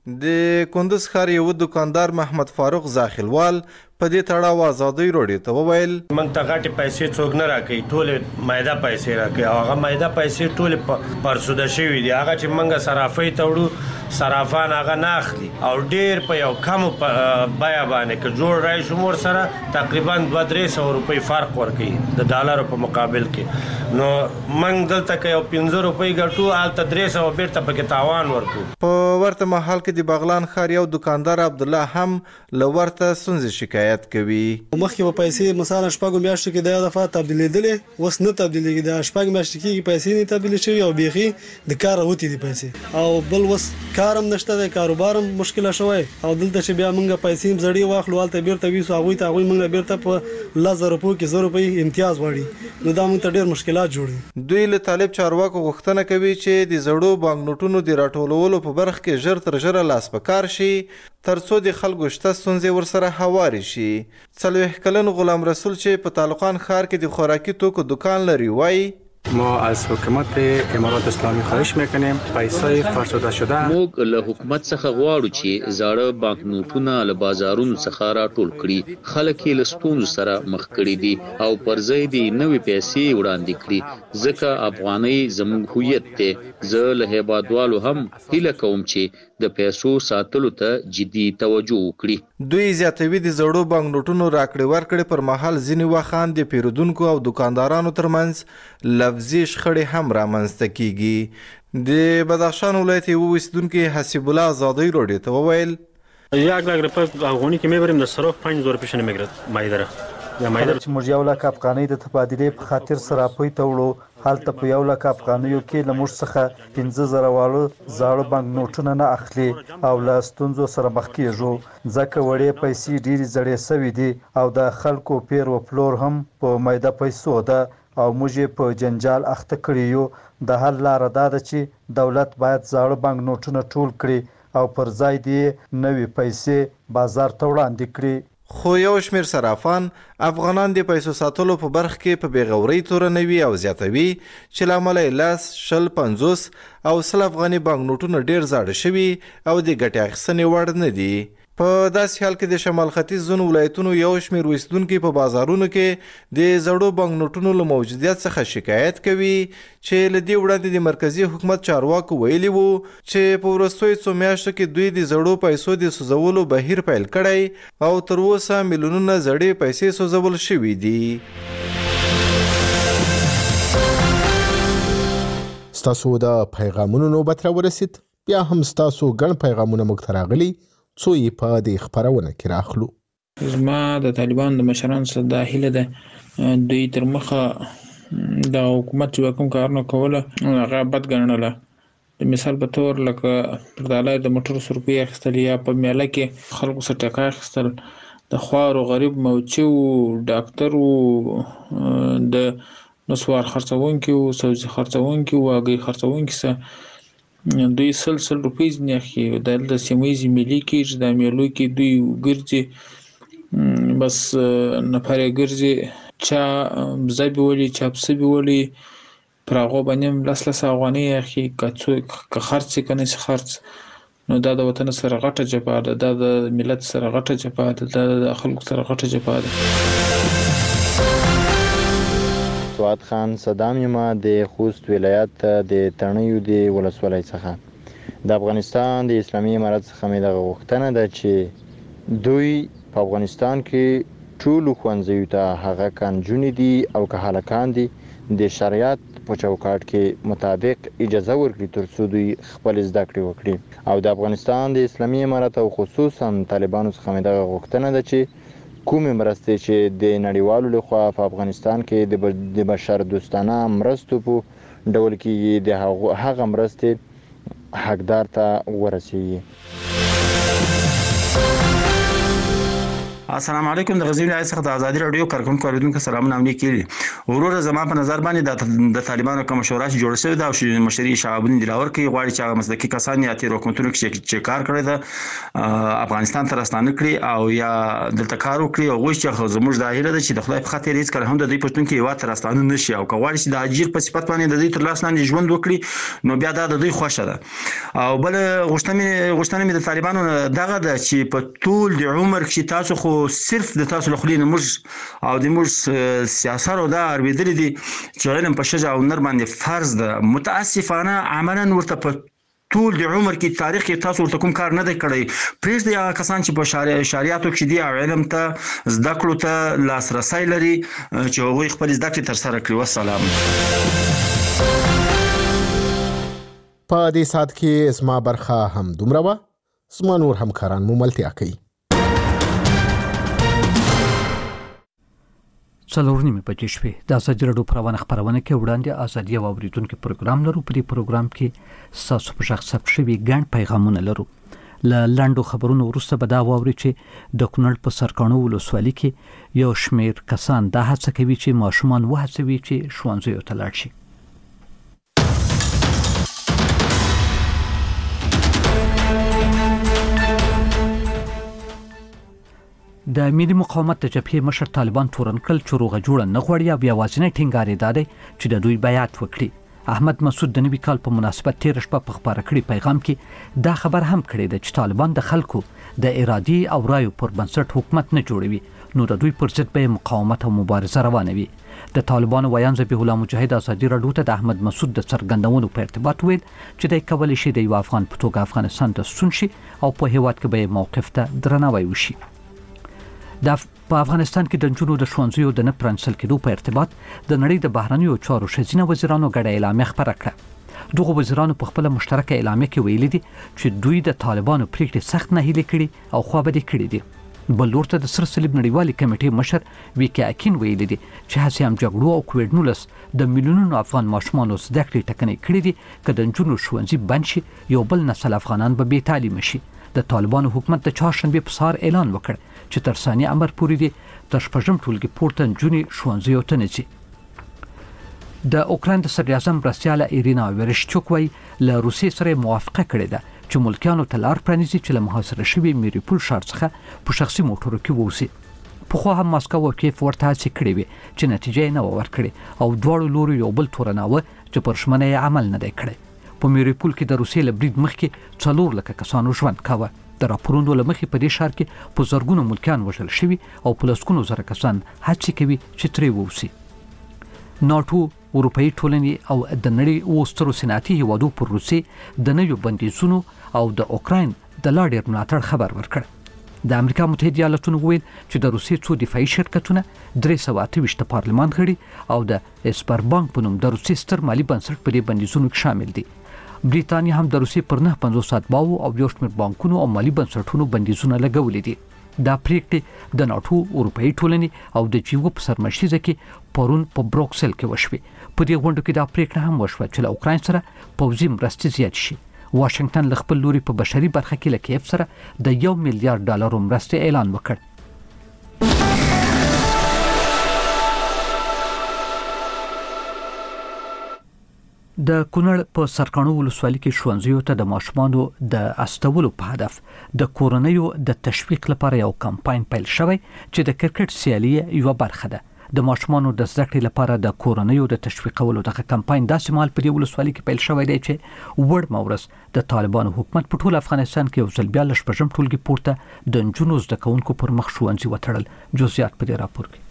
د کندوز ښار یو دکاندار محمد فاروق زاخلوال په دې تړاو ازادۍ راډیو ته وویل موږ ته غټې پیسې څوک نه راکوي ټولې مایده پیسې راکوي او هغه مایده پیسې ټولې پرسوده شوي دي هغه چې موږ صرافۍ ته وړو صرافان هغه نه اخلي او ډېر په یو کم بیه باندې که جوړ راشي مور سره تقریبا 200-300 روپۍ فرق ورکوي د ډالرو په مقابل کې نو موږ دلته که یو 15 روپۍ ګټو هلته 300 بیرته پکې تاوان ورکو. په ورته مهال کې د بغلان ښار یو دکاندار عبدالله هم له ورته ستونزې شکایت کوي. مخکې په پیسې مثلا شپږو میاشتو کې د دفعه تبدیلېدلې اوس نه تبدیلېږي د شپږ میاشتې کې پیسې نه تبدیل شوي او بیخي د کار وتی دي پیسې او بل وس کارم نشته د کاروبارم مشکله شوی او دلته چې بیا موږ پیسې زړې واخلو الته بیرته ویسو هغه موږ بیرته په 1000 روپیو کې 100 روپۍ امتیاز وړي نو دا موږ ته ډېر مشکلات جوړي. دوی له طالب چارواکو غوښتنه کوي چې د زړو بانک نوټونو د راټولولو په برخه کې ژر تر ژره لاس په کار شي ترڅو د خلکو شته ستونزې ورسره هواري شي. 40 کلن غلام رسول چې په طالقان ښار کې د خوراکي توکو دکان لري وایي ما از حکومت امارات اسلامی خواهش میکنیم پیسې فرسوده شده موږ له حکومت څخه غواړو چې زاړه بانک نوټونه له بازارونو څخه راټول کړي خلک یې له ستونزو سره مخ کړي دي او پر ځای د نوې پیسې وړاندې کړي ځکه افغانۍ زموږ هویت دی. زه له هیوادوالو هم هیله کوم چې د پیسو ساتلو ته جدي توجه وکړي. دوی زیاتوي د زړو بانک نوټونو راکړې ورکړې پر مهال ځینې وخت د پیرودونکو او دکاندارانو ترمنځ لفظي شخړې هم رامنځته کیږي. د بدخشان ولایت یو اوسیدونکي حسیب الله ازادۍ راډیو ته وویل 1 لک روپۍ افغاني کې میبریم د صرف 5000 پیش نمیگیرد مایدره یا مایدره چې موږ 1 لک افغانۍ د تبادلې په خاطر صرافۍ ته وړو هلته په 1 لک افغانیو کې له موږ څخه 15000 والو زاړه بانک نوټونه نه اخلي او له ستونزو سره مخ کیږو ځکه وړې پیسې ډېرې زړې سوي دي او د خلکو پیر او پلور هم په مایده پیسو ده او موږ په جنجال اخته کړی یو. د حل لاره دا ده چې دولت باید زاړه بانک نوټونه ټول کړي او پر ځای دی نوې پیسې بازار ته وړاندې کړي. خو یو شمیر صرافان افغانان د پیسو ساتلو په برخه کې په بیغورۍ تورنوي او زیاتوي چې لامل یې 50 او 100 افغاني بانک نوټونه ډیر زاړه شوي او د ګټې اخیستنې وړ نه دي. په داسې حال کې د شمال ختیځ ځینو ولایتونو یو شمیر اوسیدونکي په بازارونو کې د زړو بانک نوټونو له موجودیت څخه شکایت کوي چې له دې وړاندې د مرکزي حکومت چارواکو ویلي وو چې په وروستیو څو میاشتو کې دوی د زړو پیسو د سوځولو بهیر پیل کړی او تر اوسه میلیونونه زړې پیسې سوځول شوي دي. ستاسو د پیغامونو نوبت راورسید بیا هم ستاسو ګڼ پیغامونه موږ ته راغلي څو یې په دې خپرونه کې راخلو. زما د طالبانو د مشرانو سره دا هیله ده دوی تر مخه د حکومت چې کوم کارونه کوله هغه بد ګڼله. د مثال په تور لکه پر دالای د موټر روپۍ اخیستل یا په میله کې خلکو سره ټکا اخیستل د خوارو غریب موچو ډاکټرو د نسوار خرڅونکي او سبزي خرڅونکي او هګۍ خرڅونکي سره دوی 100 روپۍ ځنې اخلي. د سیمایي ملي کې د میلو کې دوی ګرځي بس نفر ګرځي چا زبې ولي چا پسې ولي پر هغه باندې 10 افغانۍ اخلي که خرڅ کنه خرڅ نو دا د وطن سره غټه جفا ده دا د ملت سره غټه جفا ده دا د خلکو سره غټه جفا ده. سواد خان صدام یما د خوست ولایت د تڼیو د ولسوالۍ څخه د افغانستان د اسلامي امارت څخه مې دغه غوښتنه ده چې دوی په افغانستان کې ټول ښوونځیو ته هغه کنجونې دي او که هلکان دي د شریعت په چوکاټ کې مطابق اجازه ورکړي ترڅو دوی خپل زده کړې وکړي او د افغانستان د اسلامي امارت او خصوصا طالبانو څخه مې دغه غوښتنه ده چې کومې مرستې چې د نړیوالو لخوا په افغانستان کې د بشر دوستانه مرستو په ډول کې د هغه مرستې حقدار ته ورسیږي. السلام علیکم. د غزنی ولایت څخه د ازادي رادیو کارکونکو اوریدونکو سلامونه امنیت کړي. ورور زما په نظر باندې د طالبانو کوم شورا چې جوړ شوی دا او مشري شعبون دلاور کې غواړي چې مسلکي کسان یا تیر حکومتونو کې کار کړی دا افغانستان ته راستانه کړي او یا دلته کار وکړي او غوښتي چې زموږ ظاهره ده چې د خدای په خاطر هیڅ کله هم د دې پښتون کې یو تر راستانه نشي او غواړي چې د اجیر په صفت باندې د دې تر لاس لاندې ژوند وکړي نو بیا دا د دوی خوښه ده. او بل غوښتنه مې د طالبانو دغه ده چې په ټول د عمر کې تاسو خو صرف د تاسو له خلینو موږ او د موږ سیاست او دا اړویدل دي چې علم په شجاع او نر باندې فرض ده. متاسفانه عملاً ورته په ټول د عمر کې تاریخ کې تاسو ورته کوم کار نه دی کړی. پریږدئ هغه کسان چې په شریعتو کې دي او علم ته زده کړو ته لاسرسی لري چې هغوی خپل زده کړې ترسره کړي. والسلام. په دې سات کې اسما برخه هم دومره وه. زما نور همکاران مو ملتیا کوي. څلور نیمې بجې شوې. د ازادي راډیو پروانه خبرونه کې وړاندې ازادي او اوریدونکو پروګرام لرو. په دې پروګرام کې ساسو په شخص ثبت شوي ګڼ پیغامونه لرو. له لاندو خبرونو وروسته به دا واوري چې د کونړ په سرکانو ولسوالۍ کې یو شمېر کسان دا هڅه کوي چې ماشومان وهڅوي چې ښوونځیو ته لاړ شي. د ملي مقاومت د جبهې مشر طالبان تورن کړل چې روغه جوړه نه غواړي او یوازینی ټینګار یې دا دی چې د دوی بیعت وکړي. احمد مسعود د نوي کال په مناسبت تیر شپه په خبره کړي پیغام کې دا خبر هم کړی دی چې طالبان د خلکو د ارادي او رایو پر بنسټ حکومت نه جوړوي نو د دوی پر ضد به مقاومت او مبارزه روانوي. د طالبانو ویان ذبیح الله مجاهد ازادي راډیو ته د احمد مسعود د څرګندونو په ارتباط ویل چې د کولی شي د یو افغان په توګه افغانستان ته ستون شي او په هیواد کې به موقف ته درناوی وشي. په افغانستان کې د نجونو د ښوونځیو د نه پرانیستل کېدو په ارتباط د نړۍ د بهرنیو چارو ښځینه وزیرانو ګډه اعلامیه خپره کړه. دغه وزیرانو په خپله مشترکه اعلامیه کې ویلي دي چې دوی د طالبانو پریکړې سخت ناهیلې کړي او خوابدې کړي دي. بل لور ته د سره صلیب نړیوالې کمیټې مشر ویکي اکین ویلي دي چې هسې هم جګړو او کووډ-19 د میلیونونو افغان ماشومانو زده کړې ټکنۍ کړي دي. که د نجونو ښوونځي بند شي یو بل نسل افغانان به بې تعلیمه شي. د طالبانو حکومت د چهارشنبې په سهار اعلان وکړ چې تر ثاني امر پورې دي تر شپږم ټولګي پورته نجونې ښوونځیو ته نه ځي. د اوکراین د صدر اعظم مرستیاله ایرینا ویرشچوک وایي له روسیې سره موافقه کړې ده چې ملکیانو ته لار پرانیزي چې له محاصره شوي میریپول ښار څخه په شخصي موټرو کې ووځي. پخوا هم ماسکو او کیف ورته هڅې کړې وې چې نتیجه یې نه وه ورکړې او دواړو لورو یو بل تورناوه چې پر ژمنه یې عمل نه دی کړی. په میریپول کې د روسیې له برید مخکې 400,000 کسانو ژوند کاوه. د راپورونو له مخې په دې ښار کې په زرګونو ملکیان وژل شوي او په لسګونو زره کسان هڅې کوي چې ترې ووځي. ناټو، اروپایي ټولنې او د نړۍ اوو سترو صنعتي هیوادو پر روسیې د نویو بندیزونو او د اوکراین د لا ډېر ملاتړ خبر ورکړ. د امریکا متحده ایالاتونو ویل چې د روسیې څو دفاعي شرکتونه 328 پارلمان غړي او د اسپر بانک په نوم د روسیې ستر مالی بنسټ په دې بندیزونو کې شامل دي. بریتانیا هم د روسیې پر 950 اتباعو او یو شمېر بانکونو او مالی بنسټونو بندیزونه لګولي دي. دا پریکړې د ناټو، اروپایي ټولنې او د جیو په سرمشیزه کې پرون په بروکسل کې وشوي. په دې غونډو کې دا پریکړه هم وشوه چې له اوکراین سره پوځي مرستې زیات شي. واشنگټن له خپل لوري په بشري برخه کې له کیف سره د $1 میلیارډ مرستې اعلان وکړ. د کونړ په سرکانو ولسوالۍ کې ښوونځیو ته د ماشومانو د استولو په هدف د کورنیو د تشویق لپاره یو کمپاین پیل شوی چې د کرکټ سیالي یوه برخه ده. د ماشومانو د زده کړې لپاره د کورنیو د تشویقولو دغه کمپاین داسې مهال په دې ولسوالۍ کې پیل شوی دی چې وړمه ورځ د طالبانو حکومت په ټول افغانستان کې یو ځل بیا له شپږم ټولګي پورته د نجونو زده کوونکو پر مخ ښوونځي وتړل. جزئیات په دې راپور کې.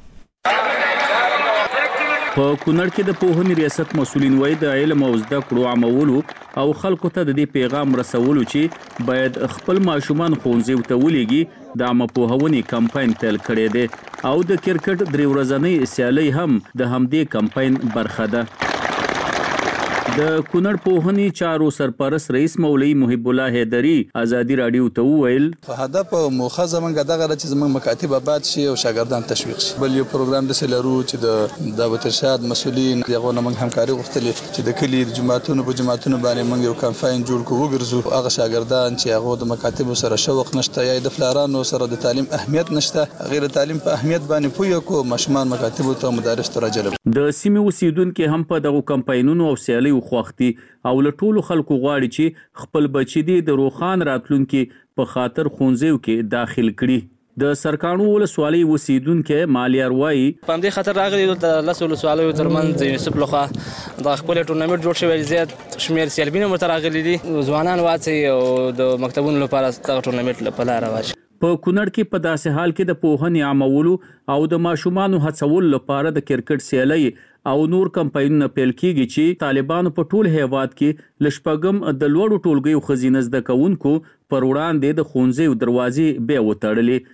په کونړ کې د پوهنې ریاست مسؤلین وایي د علم او زده کړو عامولو او خلکو ته د دې پیغام رسولو چې باید خپل ماشومان ښوونځي ته ولېږي د عامه پوهونې کمپاین پیل کړی دی او د کرکټ درې ورځنۍ سیالۍ هم د همدې کمپاین برخه ده. د کونړ پوهنې چارو سرپرست رئیس مولوي محب الله حیدری ازادي رادیو ته وویل هدف او موخه زمونږ دغه چې زمونږ مکاتب آباد شي او شاګردان تشویق شي. بل یو پروګرام د سلرو چې د دعوت ارشاد مسولین دغه موږ همکاري غوښتلې چې د کلی د جماعتونو باندې موږ یو کمپاین جوړ کوو وګرځو هغه شاګردان چې هغه د مکاتب سره شوق نشته یا د فلارانو سره د تعلیم اهمیت نشته غیر تعلیم په اهمیت باندې پوهه کو مشمان مکاتب ته مدارس ته راجلب. د سیمې اوسیدونکو هم په دغه کمپاینونو او سیالیو خوښتي او له ټولو خلکو غواړي چې خپل بچي د روخان راتلونکي په خاطر ښوونځیو کې داخل کړي. د سرکانو ولسوالۍ اوسیدونکو مالیار وایي په دې خاطر راغلي د لس ولسوالیو ترمنځ یوسف لخوا د خپل ټورنمنت جوړ شوی زیات شمیر سیالبین هم راغلي دي ځوانان واڅي او د مکتبونو لپاره د ټورنمنت لپاره راوځي. په کونړ کې په داسې حال کې د پوهنې عامولو او د ماشومانو هڅولو لپاره د کرکټ سیالۍ او نور کمپاینونه پیل کیږي چې طالبانو په ټول هیواد کې لشپګم د لوړو ټولګیو خزینه زده کوونکو پر وړاندې د ښوونځیو دروازې بیا وتړلې.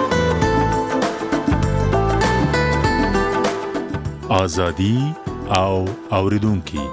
ازادي او اوریدونکو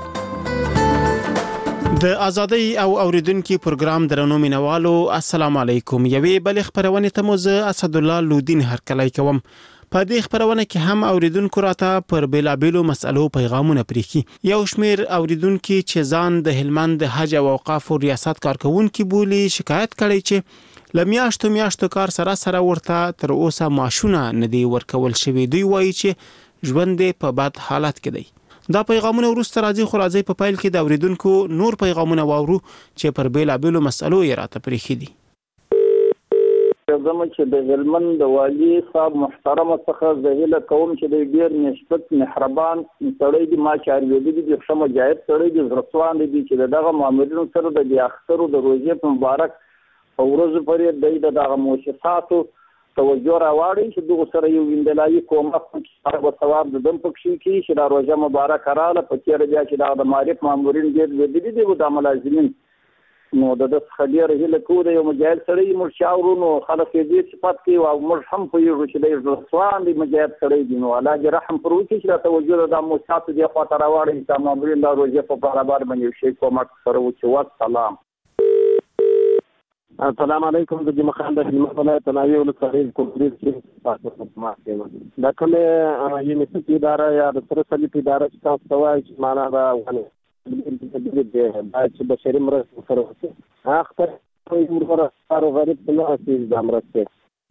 د ازادۍ او اوریدونکو پروګرام درنو مینوالو السلام علیکم. یوې بل خبرونه ته مو زه اسد الله لودین هرکلی کوم. په دې خبرونه کې هم اوریدونکو راته پر بیلابیلو مسالو پیغامونه پریخي. یو شمیر اوریدونکو چې ځان د هلمند د حج او اوقاف ریاست کارکونکو بولی شکایت کړي چې لمیاشتو کار سره ورته تر اوسه معاشونه نه دی ورکول شوی. دوی وایي چې ژوند په بد حالت کې دی. دا پیغامونه ورسته راځي په پایل کې د اوریدونکو نور پیغامونه واورو چې پر بیلابیلو مسالو یې راته پریخي دي. زموږ چې د هلمند د والی صاحب محترم څخه زهیله کوم چې د ډیر نسبت مهربان سړی دی ما چاروي دي چې ښه مجاهد سړی دی زړسوان دي چې دغه مامورینو سره د اخترو د روزې په مبارک او ورځ پرې د دغه مؤسساتو توجه راوړي چې دغه سره یو ویندلایي کومه په ثواب د دم پکشي کې چې دا روزه مبارک رااله په تیر بیا چې د معرف مامورین دې دي د ملازمین نو د خبره هله کوله یو مجاهد سره مر شاورونو خلک دې صفات کوي او مر هم په یو چې د ځوان دی مجاهد سره دی نو الله رحم پرو چې دا توجه د مؤسسات دې خاطر راوړي چې مامورین دا روزه په برابر باندې شي کومه سره و سلام. السلام علیکم د جمع خان د هلمند ولایت تناوی ولسوالۍ کومریز کې تاسو ما کوم دا کومه یونیورسيټي اداره یا د سرسلی اداره چې تاسو وایي چې معنا دا ونه د بشري مرستو سره وکړي اخر یو ورسره غریب نه اساس د مرسته.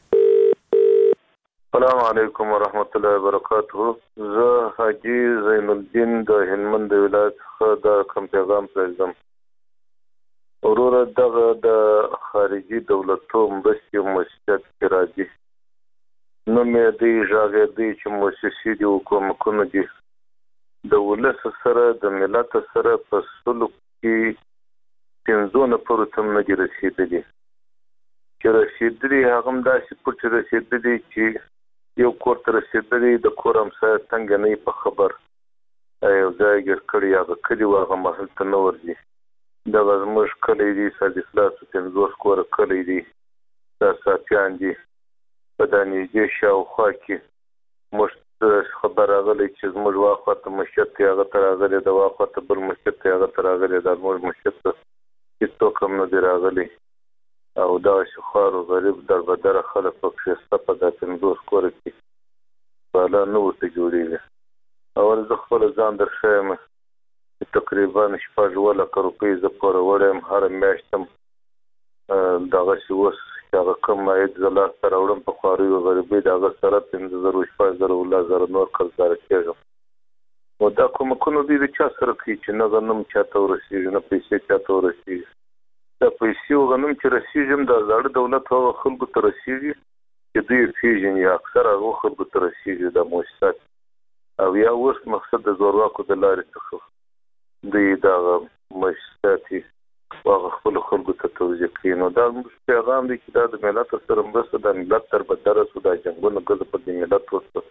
السلام علیکم ورحمت الله وبرکاته. زه حاجی زین الدین د هلمند ولایت څخه د کوم پیغام پرېږدم. وروره دغه د خارجي دولتو مرستې مؤسسات کې راځي نو مې دې ژغې دې چې مؤسسې دي حکومتونه دي د ولس سره د ملت سره په سلوک کې 15 نفرو ته نه دي رسېدلي چې رسېدلي هغه هم داسې پټ رسېدلي چې یو کور ته رسېدلي د کور همسایه څنګه نه په خبر یو ځای ګر کړي هغه کلي هغه محل ته نه ورځي. دغه زموږ کلی دی سادي خلاصو 50 کوره کلی دی دا ساتیان دي په دا نږدې شاوخوا کې موږ خبر راغلی چې زموږ واخواته مسجد ته هغه ته راغلی د واخواته بل مسجد ته هغه ته راغلی دا زموږ مسجد ته هېڅوک هم نه دی راغلی او دغسې خوار و غریب دربدره خلک پکښې شته په دا 50 کوره کې بالا نه ورته جوړېږي. اول زه خپله ځان در ښیم تقریبا 6 لکه روپۍ زه پوره وړی یم هره میاشت هم دغسې اوس چې هغه کوم عاید زه لاسته راوړم په خوارۍ و غریبۍ د هغه سره 5,000 شپږ زره نور قرضداره کېږم. نو دا کومکونه دوی د چا سره کوي چې نه غنم چاته ورسېږي نه پیسې چاته ورسېږي. دا پیسې او غنم چې رسېږي هم د زاړه دولت هغه خلکو ته رسېږي چې دوی یې پېژني اکثر هغو خلکو ته رسېږي دا مؤسسات او یا اوس مقصد د زورواکو د لارې څخه دوی دغه مؤسسات هغه خپلو خلکو ته توضیح کوي. نو دا زموږ پیغام دی چې دا د ملت سره مرسته د ملت تر بدره سو دا جنګونه ګزه په دې ملت وسته.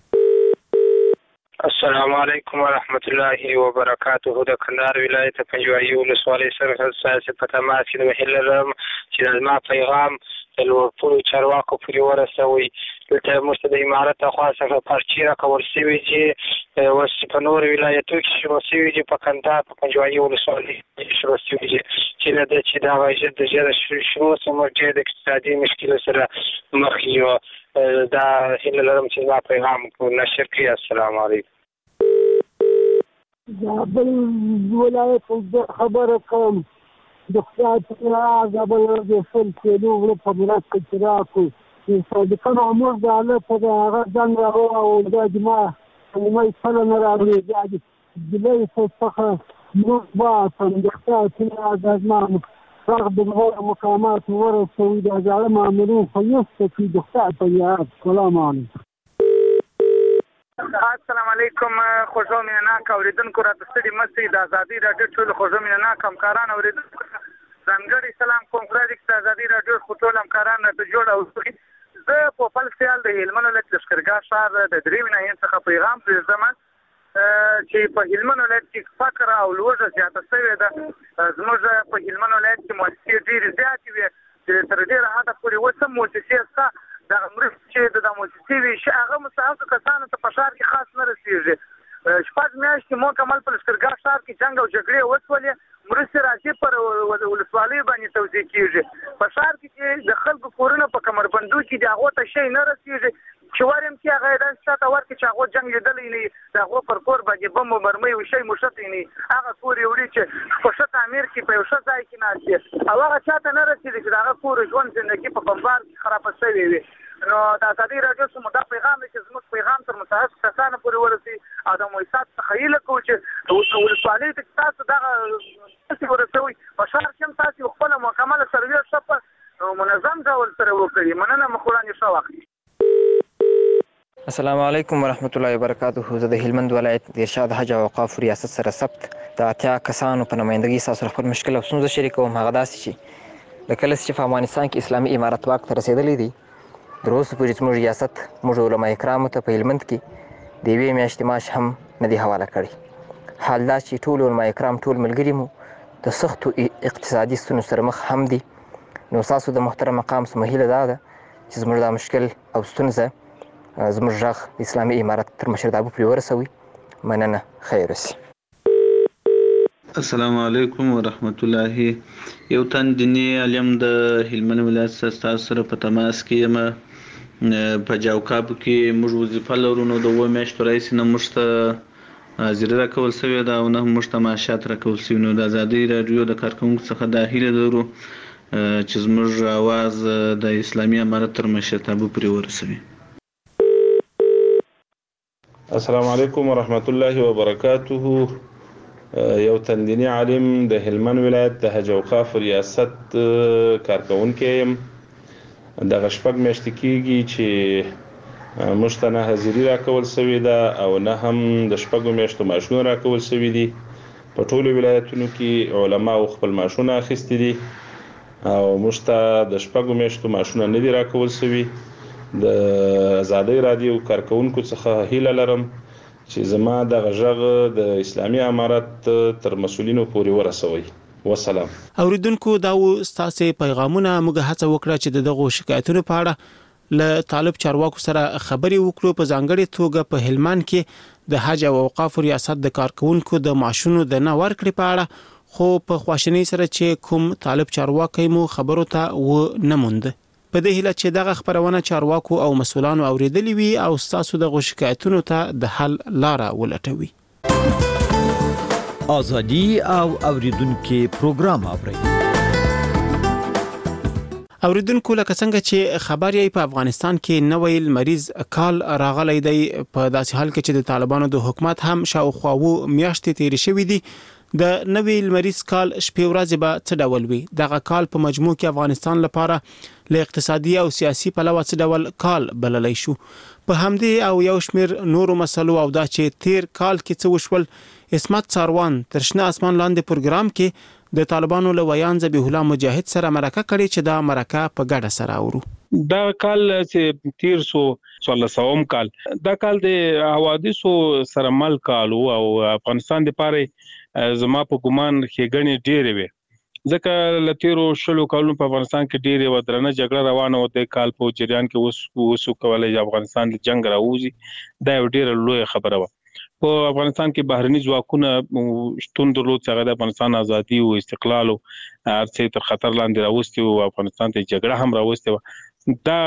السلام علیکم ورحمت الله وبرکاته. د کندهار ولایت پنجوایي ولسوالۍ سرحد سیاسي په تماس کې د محل لرم چې زما پیغام د لوړپوړو چارواکو پورې ورسوي. دلته موږ ته د امارت خوا څخه پارچې راکول شوي چې اوس په نورو ولایتو کې شروع شوي دي، په کندهار په پنجوایي ولسوالۍ کې شروع شوي دي چې له دې چې دغه ژر د ژره شروع سي موږ ډېر د اقتصادي مشکلو سره مخ یو. دا هیله لرم چې زما پیغام نشر کړي. السلام علیکم. زابل ولایت خبره کوم د خدای زابل د فل کېلو په مرسته کې راکو چې د کوم امور د حالت د هغه ځان راو او د جماع مې سره نه راوړي د دې څخه نو با څنګه چې د ځمان راغ د مقامات ورسوي د ځاله مامورین خو یې چې د خدای په یاد. سلام علیکم. السلام علیکم. خوشو میناک اوریدونکو را تستړي مستي د ازادي راډیو ټول خوشو میناک همکاران اوریدونکو ځانګړي سلام کوم. خدای دې ازادي راډیو ټول همکاران ته جوړ او زه په خپل خیال د هلمند ولایت لښکرګاه ښار د درې ناحیې څخه پیغام پرېږدم چې په هلمند ولایت کې فقر او لوږه زیاته شوې ده. زموږ په هلمند ولایت کې مؤسسې ډېرې زیاتې وې چې تر ډېره حده پورې اوس هم مؤسسې شته. دغه مرستې چې د مؤسسې وي هغه مستحقو کسانو ته په ښار کې خاص نه رسېږي. 6 میاشتې مکمل په لښکرګاه ښار کې جنګ او جګړې وشولې، مرستې راځي پر ولسوالیو باندې توزیع کېږي. په ښار کې چې د خلکو کورونه په کمربندو کې د هغو ته شی نه رسېږي چې ور یم کې هغه داسې چاته ورکړي چې هغو جنګ لیدلی نه وي، د هغو پر کور باندې بم و مرمۍ و شی موشتی نه وي. هغه کور یې وړي چې په ښه تعمیر کې په یو ښه ځای کې ناست وي او هغه چاته نه رسېږي چې د هغه کور ژوند زندګي په بمبار کې خرابه شوې وي. نو د ازادي راډیو څخه دا پیغام دی چې زموږ پیغام تر متحق کسانو پورې ورسي او د مؤسسات څخه هیله کوو چې ولسوالۍ ته تاسو دغه ورسوي. په ښار کې هم تاسو خپله مکمله سروې په منظم ډول سره وکړي. مننه. مخوړانې ښه وخت. السلام علیکم ورحمت الله وبرکاته. زه د هلمند ولایت د ارشاد حج او اوقاف ریاست سره ثبت د 80 کسانو په نمایندګۍ سره خپل مشکل او ستونزه شریکوم. هغه داسې چې د کله چې په افغانستان کې اسلامي امارت واک ته رسېدلی دی، تر اوسه پورې زموږ ریاست موږ علما کرامو ته په هلمند کې د یوې میاشتې معاش هم نه دی حواله کړی. حال دا چې ټول علما کرام ټول ملګري مو د سختو اقتصادي ستونزو سره مخ هم دي. نو ستاسو د محترم مقام څخه هیله دا ده چې زموږ دا مشکل او ستونزه زموږ غږ د اسلامي امارت تر مشرتابه پورې ورسوي. مننه. خیر اوسئ. السلام علیکم ورحمت الله. یو تن دیني عالم د هلمند ولایت ستاسو سره په تماس کې یم. په جاوکاب کې موږ وظیفه لرو، نو د 2 میاشتو راهیسې نه موږ ته حاضري راکول شوې ده او نه موږ ته معاشات راکول شوي. نو د ازادي راډیو د کارکوونکو څخه دا هیله لرو چې زموږ اواز د اسلامي امارت تر مشرتابه پورې ورسوي. السلام علیکم ورحمت الله وبرکاته. یو تندینی عالم د هلمند ولایت د حج اوقاف ریاست کارکوونکی یم. دغه 6 میاشتې کېږي چې موږ ته نه حاضري راکول شوې ده او نه هم د 6 میاشتو معاشونه راکول شوي دي. په ټولو ولایتونو کې علماو خپل معاشونه اخیستي دي او موږ ته د 6 میاشتو معاشونه نه دي راکول شوي. د ازادي راډیو کارکوونکو څخه هیله لرم چې زما دغه غږ د اسلامي امارت تر مسؤلینو پورې ورسوي. والسلام. اوریدونکو دا ستاسو پیغامونه موږ هڅه وکړه چې دغه شکایتونو په اړه له طالب چارواکو سره خبري وکړو. په ځانګړي توګه په هلمند کې د حج او اوقاف ریاست د کارکوونکو د معاشونو د نه ورکړې په اړه خو په خواشنۍ سره چې کوم طالب چارواکي مو خبرو ته و نه موند. په دې هیله چې دغه خبرونه چارواکو او مسؤلانو اوریدلی وي او ستاسو د شکایتونو ته د حل لاره ولټوي. ازادي او اوریدونکو پروګرام اوري. اوریدونکو لکه څنګه چې خبر یې په افغانستان کې نوې مریض کال راغلی دی، په داسې حال کې چې د طالبانو د حکومت هم شاوخوا میاشتې تیرې شوې دي. د نوې مریض کال شپې ورځې به څه ډول وي؟ دغه کال په مجموع کې افغانستان لپاره له اقتصادي او سیاسي پلوه څه ډول کال بللی شو؟ په همدې او یو شمېر نورو مسلو او دا چې تیر کال کې څه وشول، عصمت څاروان تر شنه اسمان لاندې پروګرام کې د طالبانو له ویان ذبیح الله مجاهد سره مرکه کړې چې دا مرکه په ګډه سره اورو. دا کال چې تیر سو 1400 کال، دا کال د حوادثو سره مل کال او افغانستان د پاره زما په ګمان ښېګڼې ډېرې وي. ځکه لتیرو شلو کالونو په افغانستان کې ډېر یو درنه جګړه روانه و د کال په جریان کې وسو کولای افغانستان د جنگ راوځي دا یو ډېر لوی خبره و په افغانستان کې بهرني ځواکونه شتون درلود چې د افغانستان ازادي او استقلال او ارڅ تر خطر لاندې راوستي او افغانستان ته جګړه هم راوستي و دا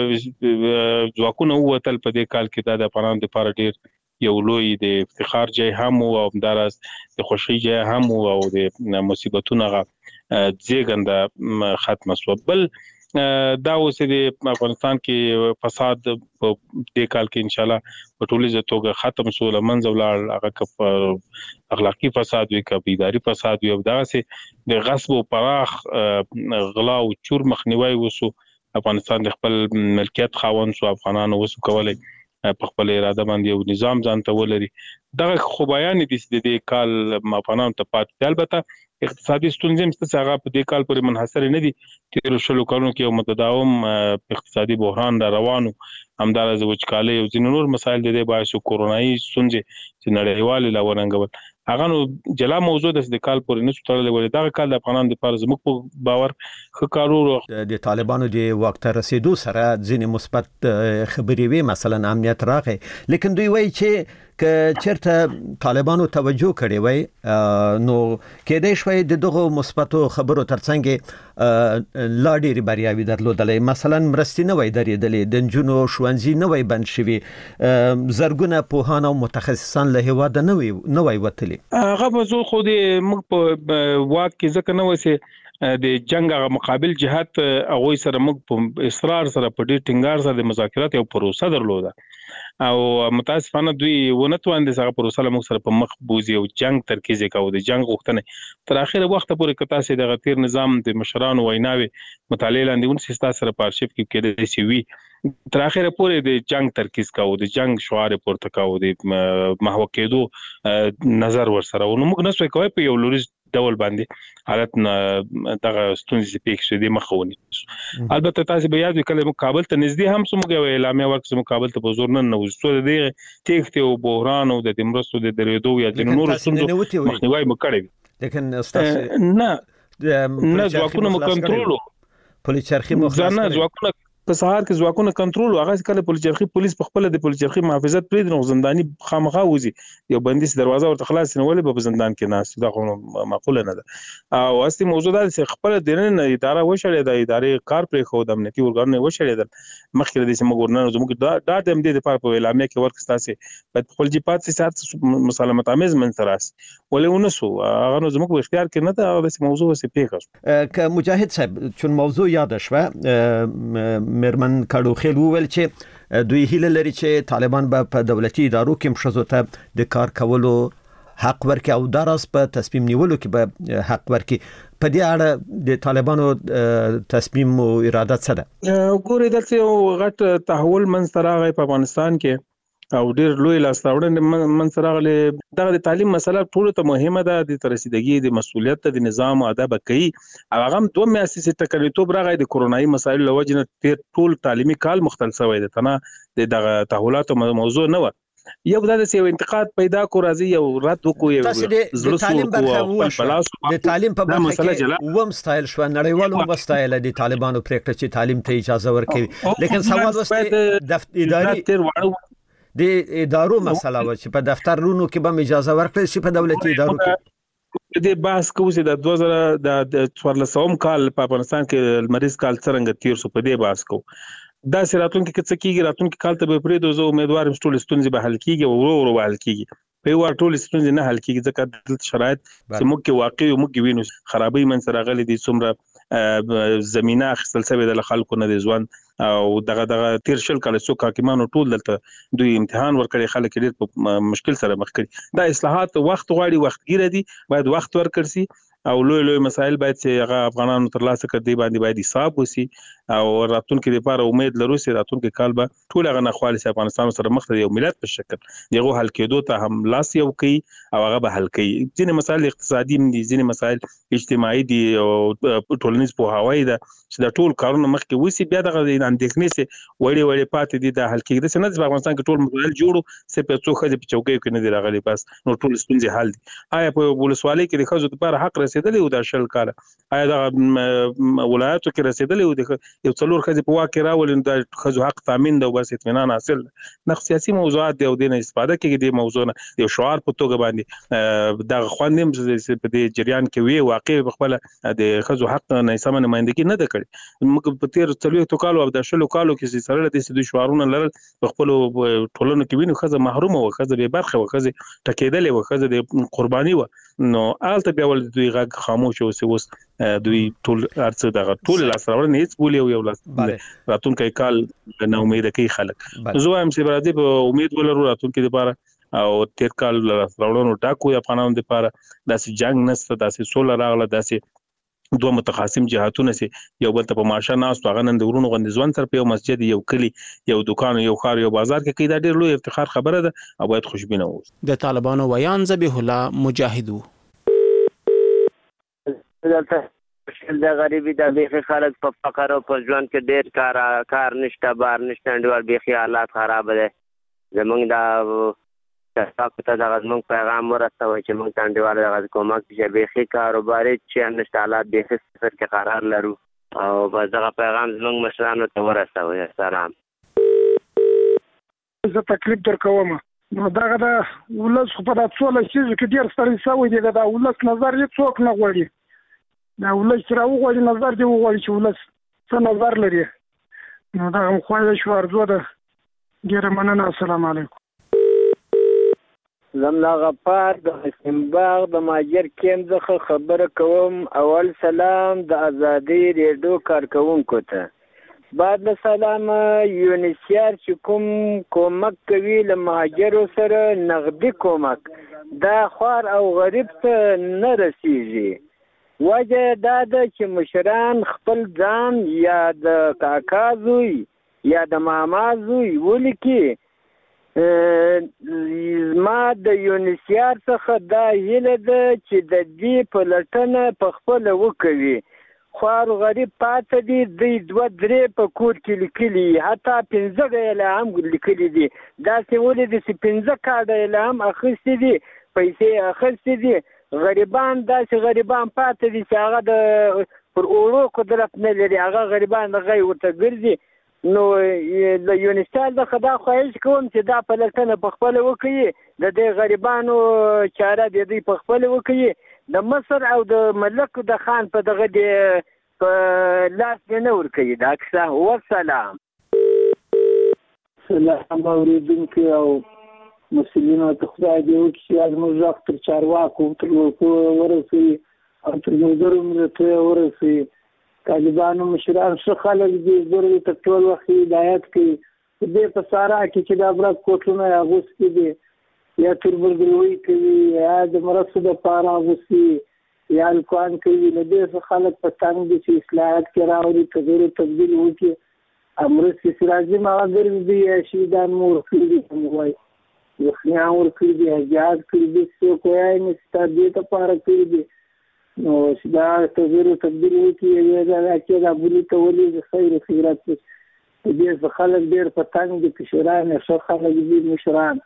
ځواکونه وتل په دې کال کې د افغانانو لپاره ډېر یو لوی د افتخار ځای هم او همدارس د خوشي ځای هم او د مصیبتونو زیږنده ختم شو بل دا اوس د افغانستان کې فساد په دې کال کې ان شاء الله په ټولیزه توګه ختم شو لمنځه ولاړ هغه اخلاقی فساد وي کبي اداري فساد وي دا سه د غصب او پراخ غلا او چور مخنیوي وسو افغانستان د خپل ملکیت خاوند شو افغانانو وسو کولای په خپل اراده باندې یو نظام ځان ته ولري دغه خو بیان دي چې د دې کال افغانانو ته پات البته اقتصادي ستونزې مستې هغه په دې کال پورې منحصر نه دي تیر شلو کالونو کې یو متداوم اقتصادي بحران را روانو همدارس وچکالي او ځینې نور مسایل د دې باعث کورونایي ستونزې چې نړیوال لا ورنګول هغه نو جلا موضوع د کال پورې نه ستړل ولې دا کال د افغانانو لپاره زموږ په باور خکارو د طالبانو د وخت رسیدو سره ځینې مثبت خبرې وي مثلا امنیت راغی لیکن دوی وایي چې که چیرته طالبانو توجه کړي وای نو کېدای شوی د دغه مثبتو خبرو ترڅنګ لا ډېری بریاوي درلودلې مثلا مرستې نه وای درېدلې د نجونو ښوونځي نه وای بند شوي زرګونه پوهان او متخصصان له هېواده نه وای وتلي هغه به زه خو د موږ په واک کې ځکه نه وسه د جنگ هغه مقابل جهات هغه سره موږ په اصرار سره په ډېر ټینګار سره د مذاکرات یو پروسه درلوده او متاسفانه دوی ونتوان د هغه پروسه له موږ سره په مخ بوزي او جنگ ترکیز کوي د جنگ غوښتنه تر اخره وخت پورې کتا سي د غتیر نظام د مشرانو ویناوي مطالعه لاندې ون سیستا سره په ارشیف کې کېدای شي وي تر اخره پورې د جنگ ترکیز کوي د جنگ شعار پورته کوي د محو کېدو نظر ورسره نو موږ نسوي کوي په یو لوري ډول باندې حالت دغه ستونزې پیښ شې د مخونی البته تاسو به یاد وکړئ کابل ته نږدې هم سمګه اعلامیه ورکړه کابل ته په زور نه نوځو د تېښتې او بحران او د دمرستو د درېدو یا د نورو ستونزو مخنیوي وکړي لیکن نه ځواکونه مو کنټرول پولیسچرخي مو ځان ځواکونه په سهار کې ځواکونه کنټرول هغه کله پولیسچرخي پولیس په خپل د پولیسچرخي محافظت پرې نو زنداني خامخا وځي یو بندیز دروازه ورته خلاص نه ولې په زندان کې ناس دا خو معقوله نه ده او اصلي موضوع دا چې خپل دینه اداره وشړې د ادارې کار پرې خو د امنیتي ورګانو وشړې د مخکې د سیمه ګورنر زموږ دا د دې لپاره په اعلامیه کې ورکستاسي په خپل جپات سات مسالمت امیز منتراس ولې ونسو هغه نو زموږ اختیار کې نه ده هغه د موضوع څه پیښه ک مجاهد صاحب چون موضوع یاد شوه مرمن کاډو خیل وویل چې دوی هیله لري چې طالبان به په دولتي ادارو کې مشزو ته د کار کولو حق ورکړي او دراس په تصمیم نیولو کې به حق ورکړي په دې اړه د طالبانو تصمیم او اراده څه ده ګورې دلته یو غټ تحول منځ راغی په افغانستان کې او ډېر لوی لاسته منځ راغلی دغه د تعلیم مسله ټولو ته مهمه ده د رسیدګي د مسؤلیت د نظام ادب کوي هغه هم دوه میاشتې چې ټکریتوب راغی د کورونایي مسایل له وجې نه ټول تعلیمي کال مختل شوی دی تنه دغه تحولات موضوع نه و یو دا یو انتقاد پیدا کو راځي یو رات وکړو یو د تعلیم په برخه کې ووم سټایل شو نړیوالو وسټایل د طالبانو پریکټ چې تعلیم ته اجازه ورکوي لیکن سوال وسته د اداري د ادارو مسله و چې په دفترونو کې به اجازه ورکړي شي په دولتي ادارو کې د بحث کوو چې د 2000 د 1400 کال په افغانستان کې المریض کال څنګه تیر شو په دې بحث کوو دا سراتون کې څه کیږي راتون کې کال ته به پرې دوه امیدوار ټول ستونزې به حل کیږي او ورو به حل کیږي په یو ټول ستونزې نه حل کیږي ځکه د شرایط چې موږ کې واقعي موږ وینو خرابې من سره غلي دي څومره زمينه خپل سبب د خلکو نه دي ځوان او دغه تیر شل کال څوک حکیمانو ټول دلته دوی امتحان ورکړي خلک ډېر په مشکل سره مخ کړي دا اصلاحات وخت غواړي وختګیره دي باید وخت ورکړي سي او لوی مسایل باید چې هغه افغانانو ترلاسه کړي باندې باید حساب وسی او راتلونکي لپاره امید لرو چې راتلونکي کال به ټول هغه نخوالي چې افغانستان سره مخ ته یو ملت په شکل دغه حل کېدو ته هم لاس یو کوي او هغه به حل کوي ځینې مسایل اقتصادي دي ځینې مسایل اجتماعي دي او ټولنیز پوهاوی ده چې د ټول کارونه مخ کې وسی بیا دغه اندېښنې سي وړي پاتې دي د حل کېږي د سند په افغانستان کې ټول مسایل جوړو سه په څو خځې په چوکۍ کې نه دي راغلي بس نو ټول ستونزې حل دي آیا په ولسوالۍ کې د خځو لپاره حق رسیدلې و د شل کال آیا د ولایتو کې رسیدلې و د یو څلور خځې په واکه راولین د خځو حق تامین د بس اطمینان حاصل نه سیاسي موضوعات دی او د استفاده کې د موضوع نه یو شعار په توګه باندې د خوندم په دې جریان کې وی واقع خپل د خځو حق نه سم نمائندګي نه د کړي موږ په تیر څلور کالو او د شل کالو کې سره د سې شعارونه لرل خپل ټولنو کې ویني خځه محروم او خځه به برخه او خځه ټکېدلې او خځه د قرباني و نو آلته بیا ول دوی غږ خاموش اوس دوی ټول ارڅ دغه ټول لاسره نه هیڅ بولی یو لاس راتونکو کال نه امید کوي خلک زه هم چې برادي په امید ولرو راتونکو لپاره او تیر کال راوړنو ټاکو افغانانو لپاره داسې جنگ نسته داسې سوله راغله داسې دوه متخاصم جهاتونه سي یو بل ته په مارشا ناس واغ نن د ورونو غوندې ځوان تر په مسجد یو کلی یو دکان یو خار یو بازار کې دا ډېر لوی افتخار خبره ده او باید خوشبینه اوسو د طالبانو ویان ذبیح الله مجاهدو د غریبي د بیخي خلک په فقر او په ژوند کې ډېر کار نشته بار نشته انډیوال بیخي حالات خراب دي زمونږ د تاسو ته د زمونږ پیغام ورسوي چې موږ ته انډیوال د کومک چې بیخي کاروباري چې نشته حالات بیخي صفر کې قرار لرو او بس دغه پیغام زمونږ مشرانو ته ورسوي سلام زه تکلیف درکوم نو دغه د ولس په تاسو له شي کې ډېر ستړي شوی دی دا ولس نظر یې څوک نه غواړي دا ولس را وغواړي نظر دی وغواړي چې ولس څه نظر لري نو دا هم خوښ شو ارزو ده ډېر مننه السلام علیکم زملا غفار د حسین باغ د ماجر کیم څخه خبره کوم اول سلام د ازادي ریډیو کارکونکو ته بعد له سلام یونیسیار چې کوم کومک کوي له مهاجرو سره نغدي کومک دا خوار او غریب ته نه رسیږي وجه دا ده چې مشران خپل ځان یا د کاکا زوی یا د ماما زوی ولیکي ما د یونیسیار څخه دا هیله ده چې د دې په لټنه په خپل وکوي خوار غریب پاتې دي دوی دوه درې په کور کې لیکلي حتی 15 ډېله هم لیکلي دي داسې ولې دي چې 15 کارډه هم اخیستي دي پیسې اخیستي دي غریبان داسې غریبان پاتې دي چې هغه د پر اورو قدرت نه لري هغه غریبان دغه ورته ګرځي نو د یونیسیار د خدا خواهش کوم چې دا په لټنه په خپل وکړي د دې غریبانو چاره د دې په خپل وکړي د مصر او د ملک د خان په دغه د په لاس نه ور کوي دا کیسه والسلام سلام اوریدونکو او مسلمانانو ته خدای دې وکړي چې موږ وخت تر چارواکو تر ورسي او تر نظرو ته ورسي طالبانو مشران څه خلک دي ضروري ته ټول وخت هدایت کوي دې په سارا کې چې د ابرک کوټونه اغوستي دي یا تربرګلوي کوي یا د مرسته د پاره اغوستي یا الکوان کوي نو دې خلک په څنګه دي چې اصلاحات کې راوړي تغیر تبدیل وکړي امر سراجي ماغر دي شهیدان مور کړي موای یخنیا ور کړي دي حجاز کړي دي څو کوی نه ستاسو ته پاره کړي دي نو دا تغیر تبدیل وکړي یا دا چې دا بلی ته ولې خیر خیرات دې خلک ډېر پتنګ دي کشران څو خلک دي مشران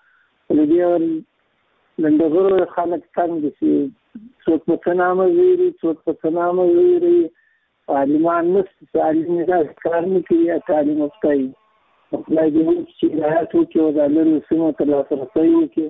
دې لندغور خلک څنګه دي څوک په نامه ویري څوک په نامه ویري عالمان نس عالم دا کار نه کوي تعلیم واستای خدای دې چې راځي چې دا لري سمه تر سره کوي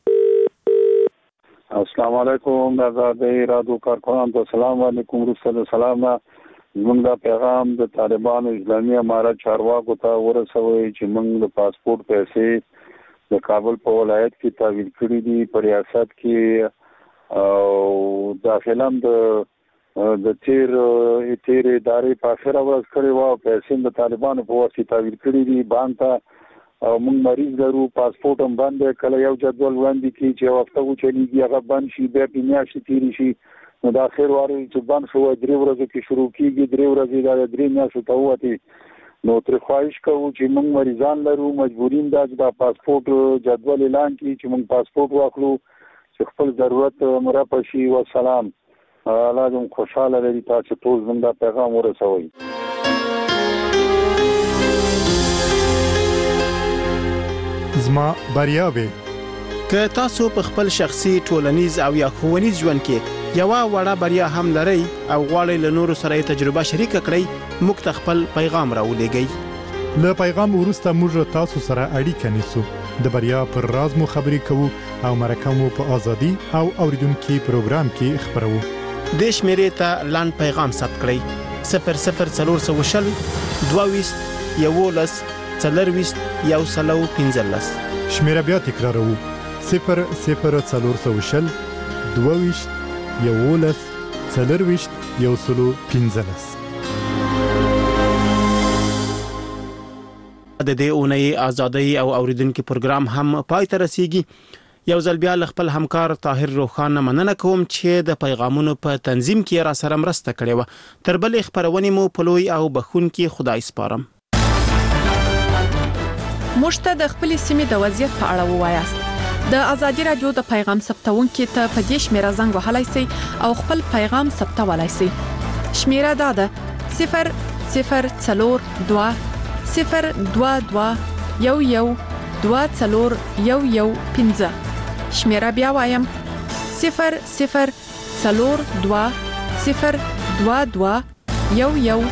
السلام علیکم د آزادۍ رادیو کارکونانو ته سلام علیکم رسول سلام زموږ دا پیغام د طالبانو اسلامي امارت چارواکو ته ورسوي چې موږ د پاسپورت پیسې د کابل په ولایت کې تحویل کړي دي په ریاست کې او داخله د تیر ادارې په اخره ورځ کړي وو پیسې د طالبانو په واسطه تحویل کړي دي بانک ته او موږ مریض لرو پاسپورت هم باندې کله یو جدول وړاندې کی چې وخت و چلیږي هغه باندې شي بیا میاشتې تیری شي نو دا اخر واره چې باندې شو 3 ورځې کې شروع کیږي 3 ورځې دا 3 میاشتې ته وته نو تر خواهش کوو چې موږ مریضان لرو مجبورین دا پاسپورت جدول اعلان کړي چې موږ پاسپورت واخلو چې خپل ضرورت مرا شي والسلام الله دې خوشاله لري تاسو ټول زموږ دا پیغام ورسوي زما بریاوي که تاسو په خپل شخصي ټولنیز او یا ښوونیز ژوند کې یو وړه بریا هم لري او غواړئ له نورو سره تجربه شریک کړئ موږ ته خپل پیغام راولېږئ. له پیغام وروسته موږ تاسو سره اړیکه نیسو، د بریا پر راز مو خبرې کوو او مرکه مو په ازادي او اوریدونکو پروګرام کې خبرو. د شمیرې ته لاند پیغام ثبت کړئ 00420 22 11 40 115. شمیره بیا تکراروو 00420 22 11 40 115. د دې اونۍ ازادي او اوریدونکو پروګرام هم پای ته رسیدي. یو ځل بیا خپل همکار طاهر روخان مننه کوم چې د پیغامونو په تنظیم کې را سره مرسته کړې و. تر بلې خبرونه مو په لوی او بخونکي خدای سپارم. مشته د خپل سیمې د وضعیت په اړه ووایاست. د ازادي رادیو د پیغام ثبتونکو ته په دې شمیره زنګ وهلای شئ او خپل پیغام ثبتولای شئ. شمیره دا ده 00420 022 11 2415. شمیره بیا وایم 00420 022 11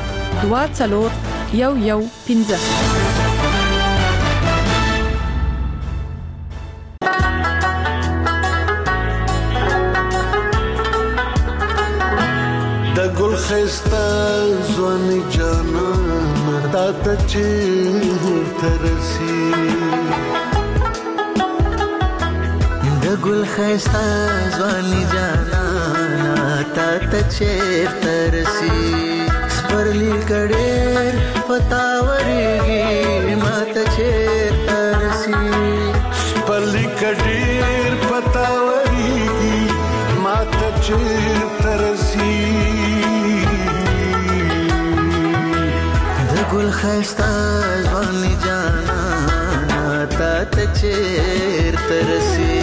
2415. د ګل خسته ځواني جانان تا ته چې ترسي، د ګل خسته ځواني جانان تا ته چې ترسي، سپرلی کډېر پتاوريږي ما ته چې ترسي، سپرلی کډېر پتاوريږي ما ته چې ترسي، ګل خسته ځواني جانا تا ته چیرته رسي.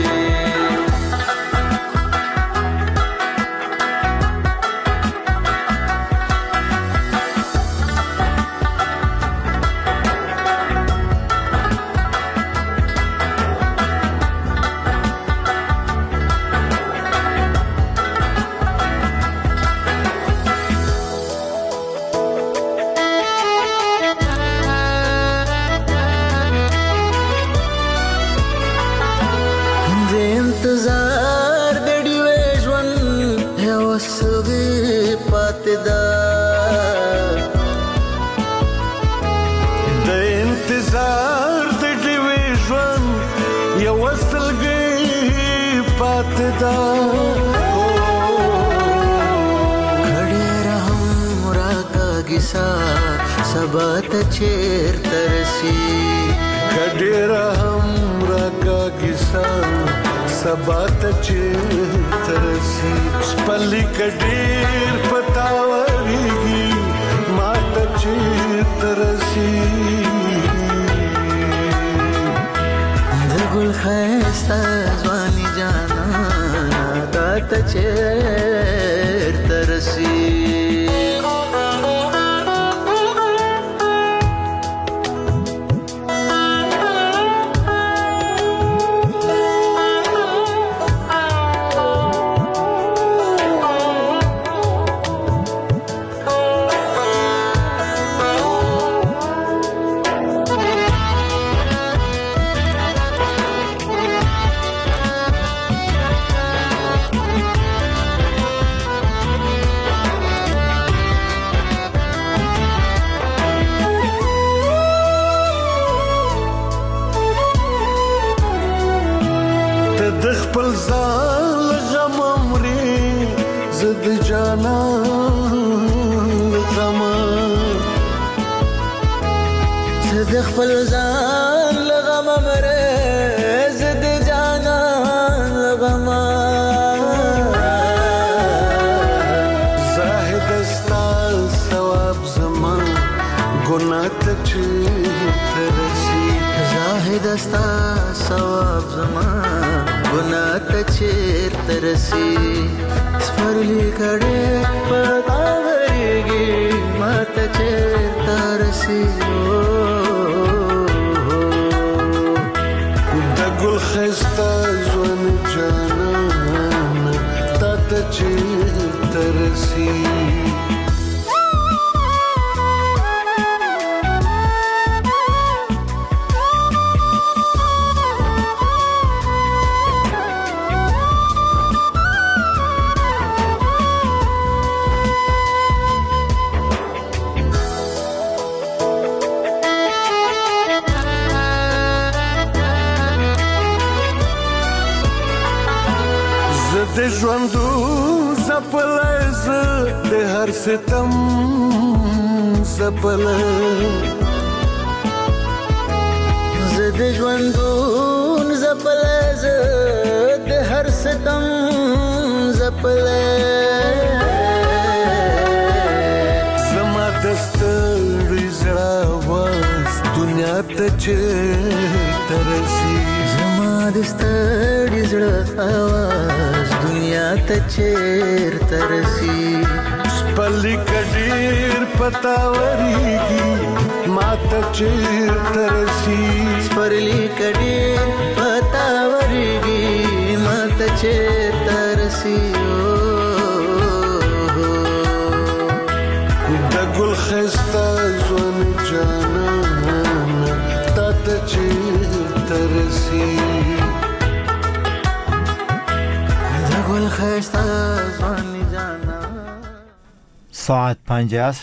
سبات چیر ترسی کډیرا هم راکا کیسا سبات چیر ترسی، سپلی کډیر پتاوریږي ما ته چیر ترسی، د ګل خسته ځواني جانا تا ته چیر ترسی. خپل ځان لغم مرز د جانان لغم زاهد استا ثواب زمان ګناه ته ترسي، زاهد استا ثواب زمان ګناه ته ترسي، سپرلی کډې پتاوريږي ما ته ترسي، ګل خسته ځواني جانان تا ته د ژوندون زپلای زه د هر ستم زپلای زه د ژوندون زپلای زه د هر ستم زپلای زما د ستړي زړه आवाज دنیا ته چیرته رسي زما د ستړي زړه आवाज دنیا ته چیرته رسي پلی کډیر پتاوريږي ماته چیرته رسي پلی کډیر پتاوريږي ماته چیرته رسي د ګل خسته ځوان جانان ته چیرته رسي د ګل خسته ځوان جانان ساعت 5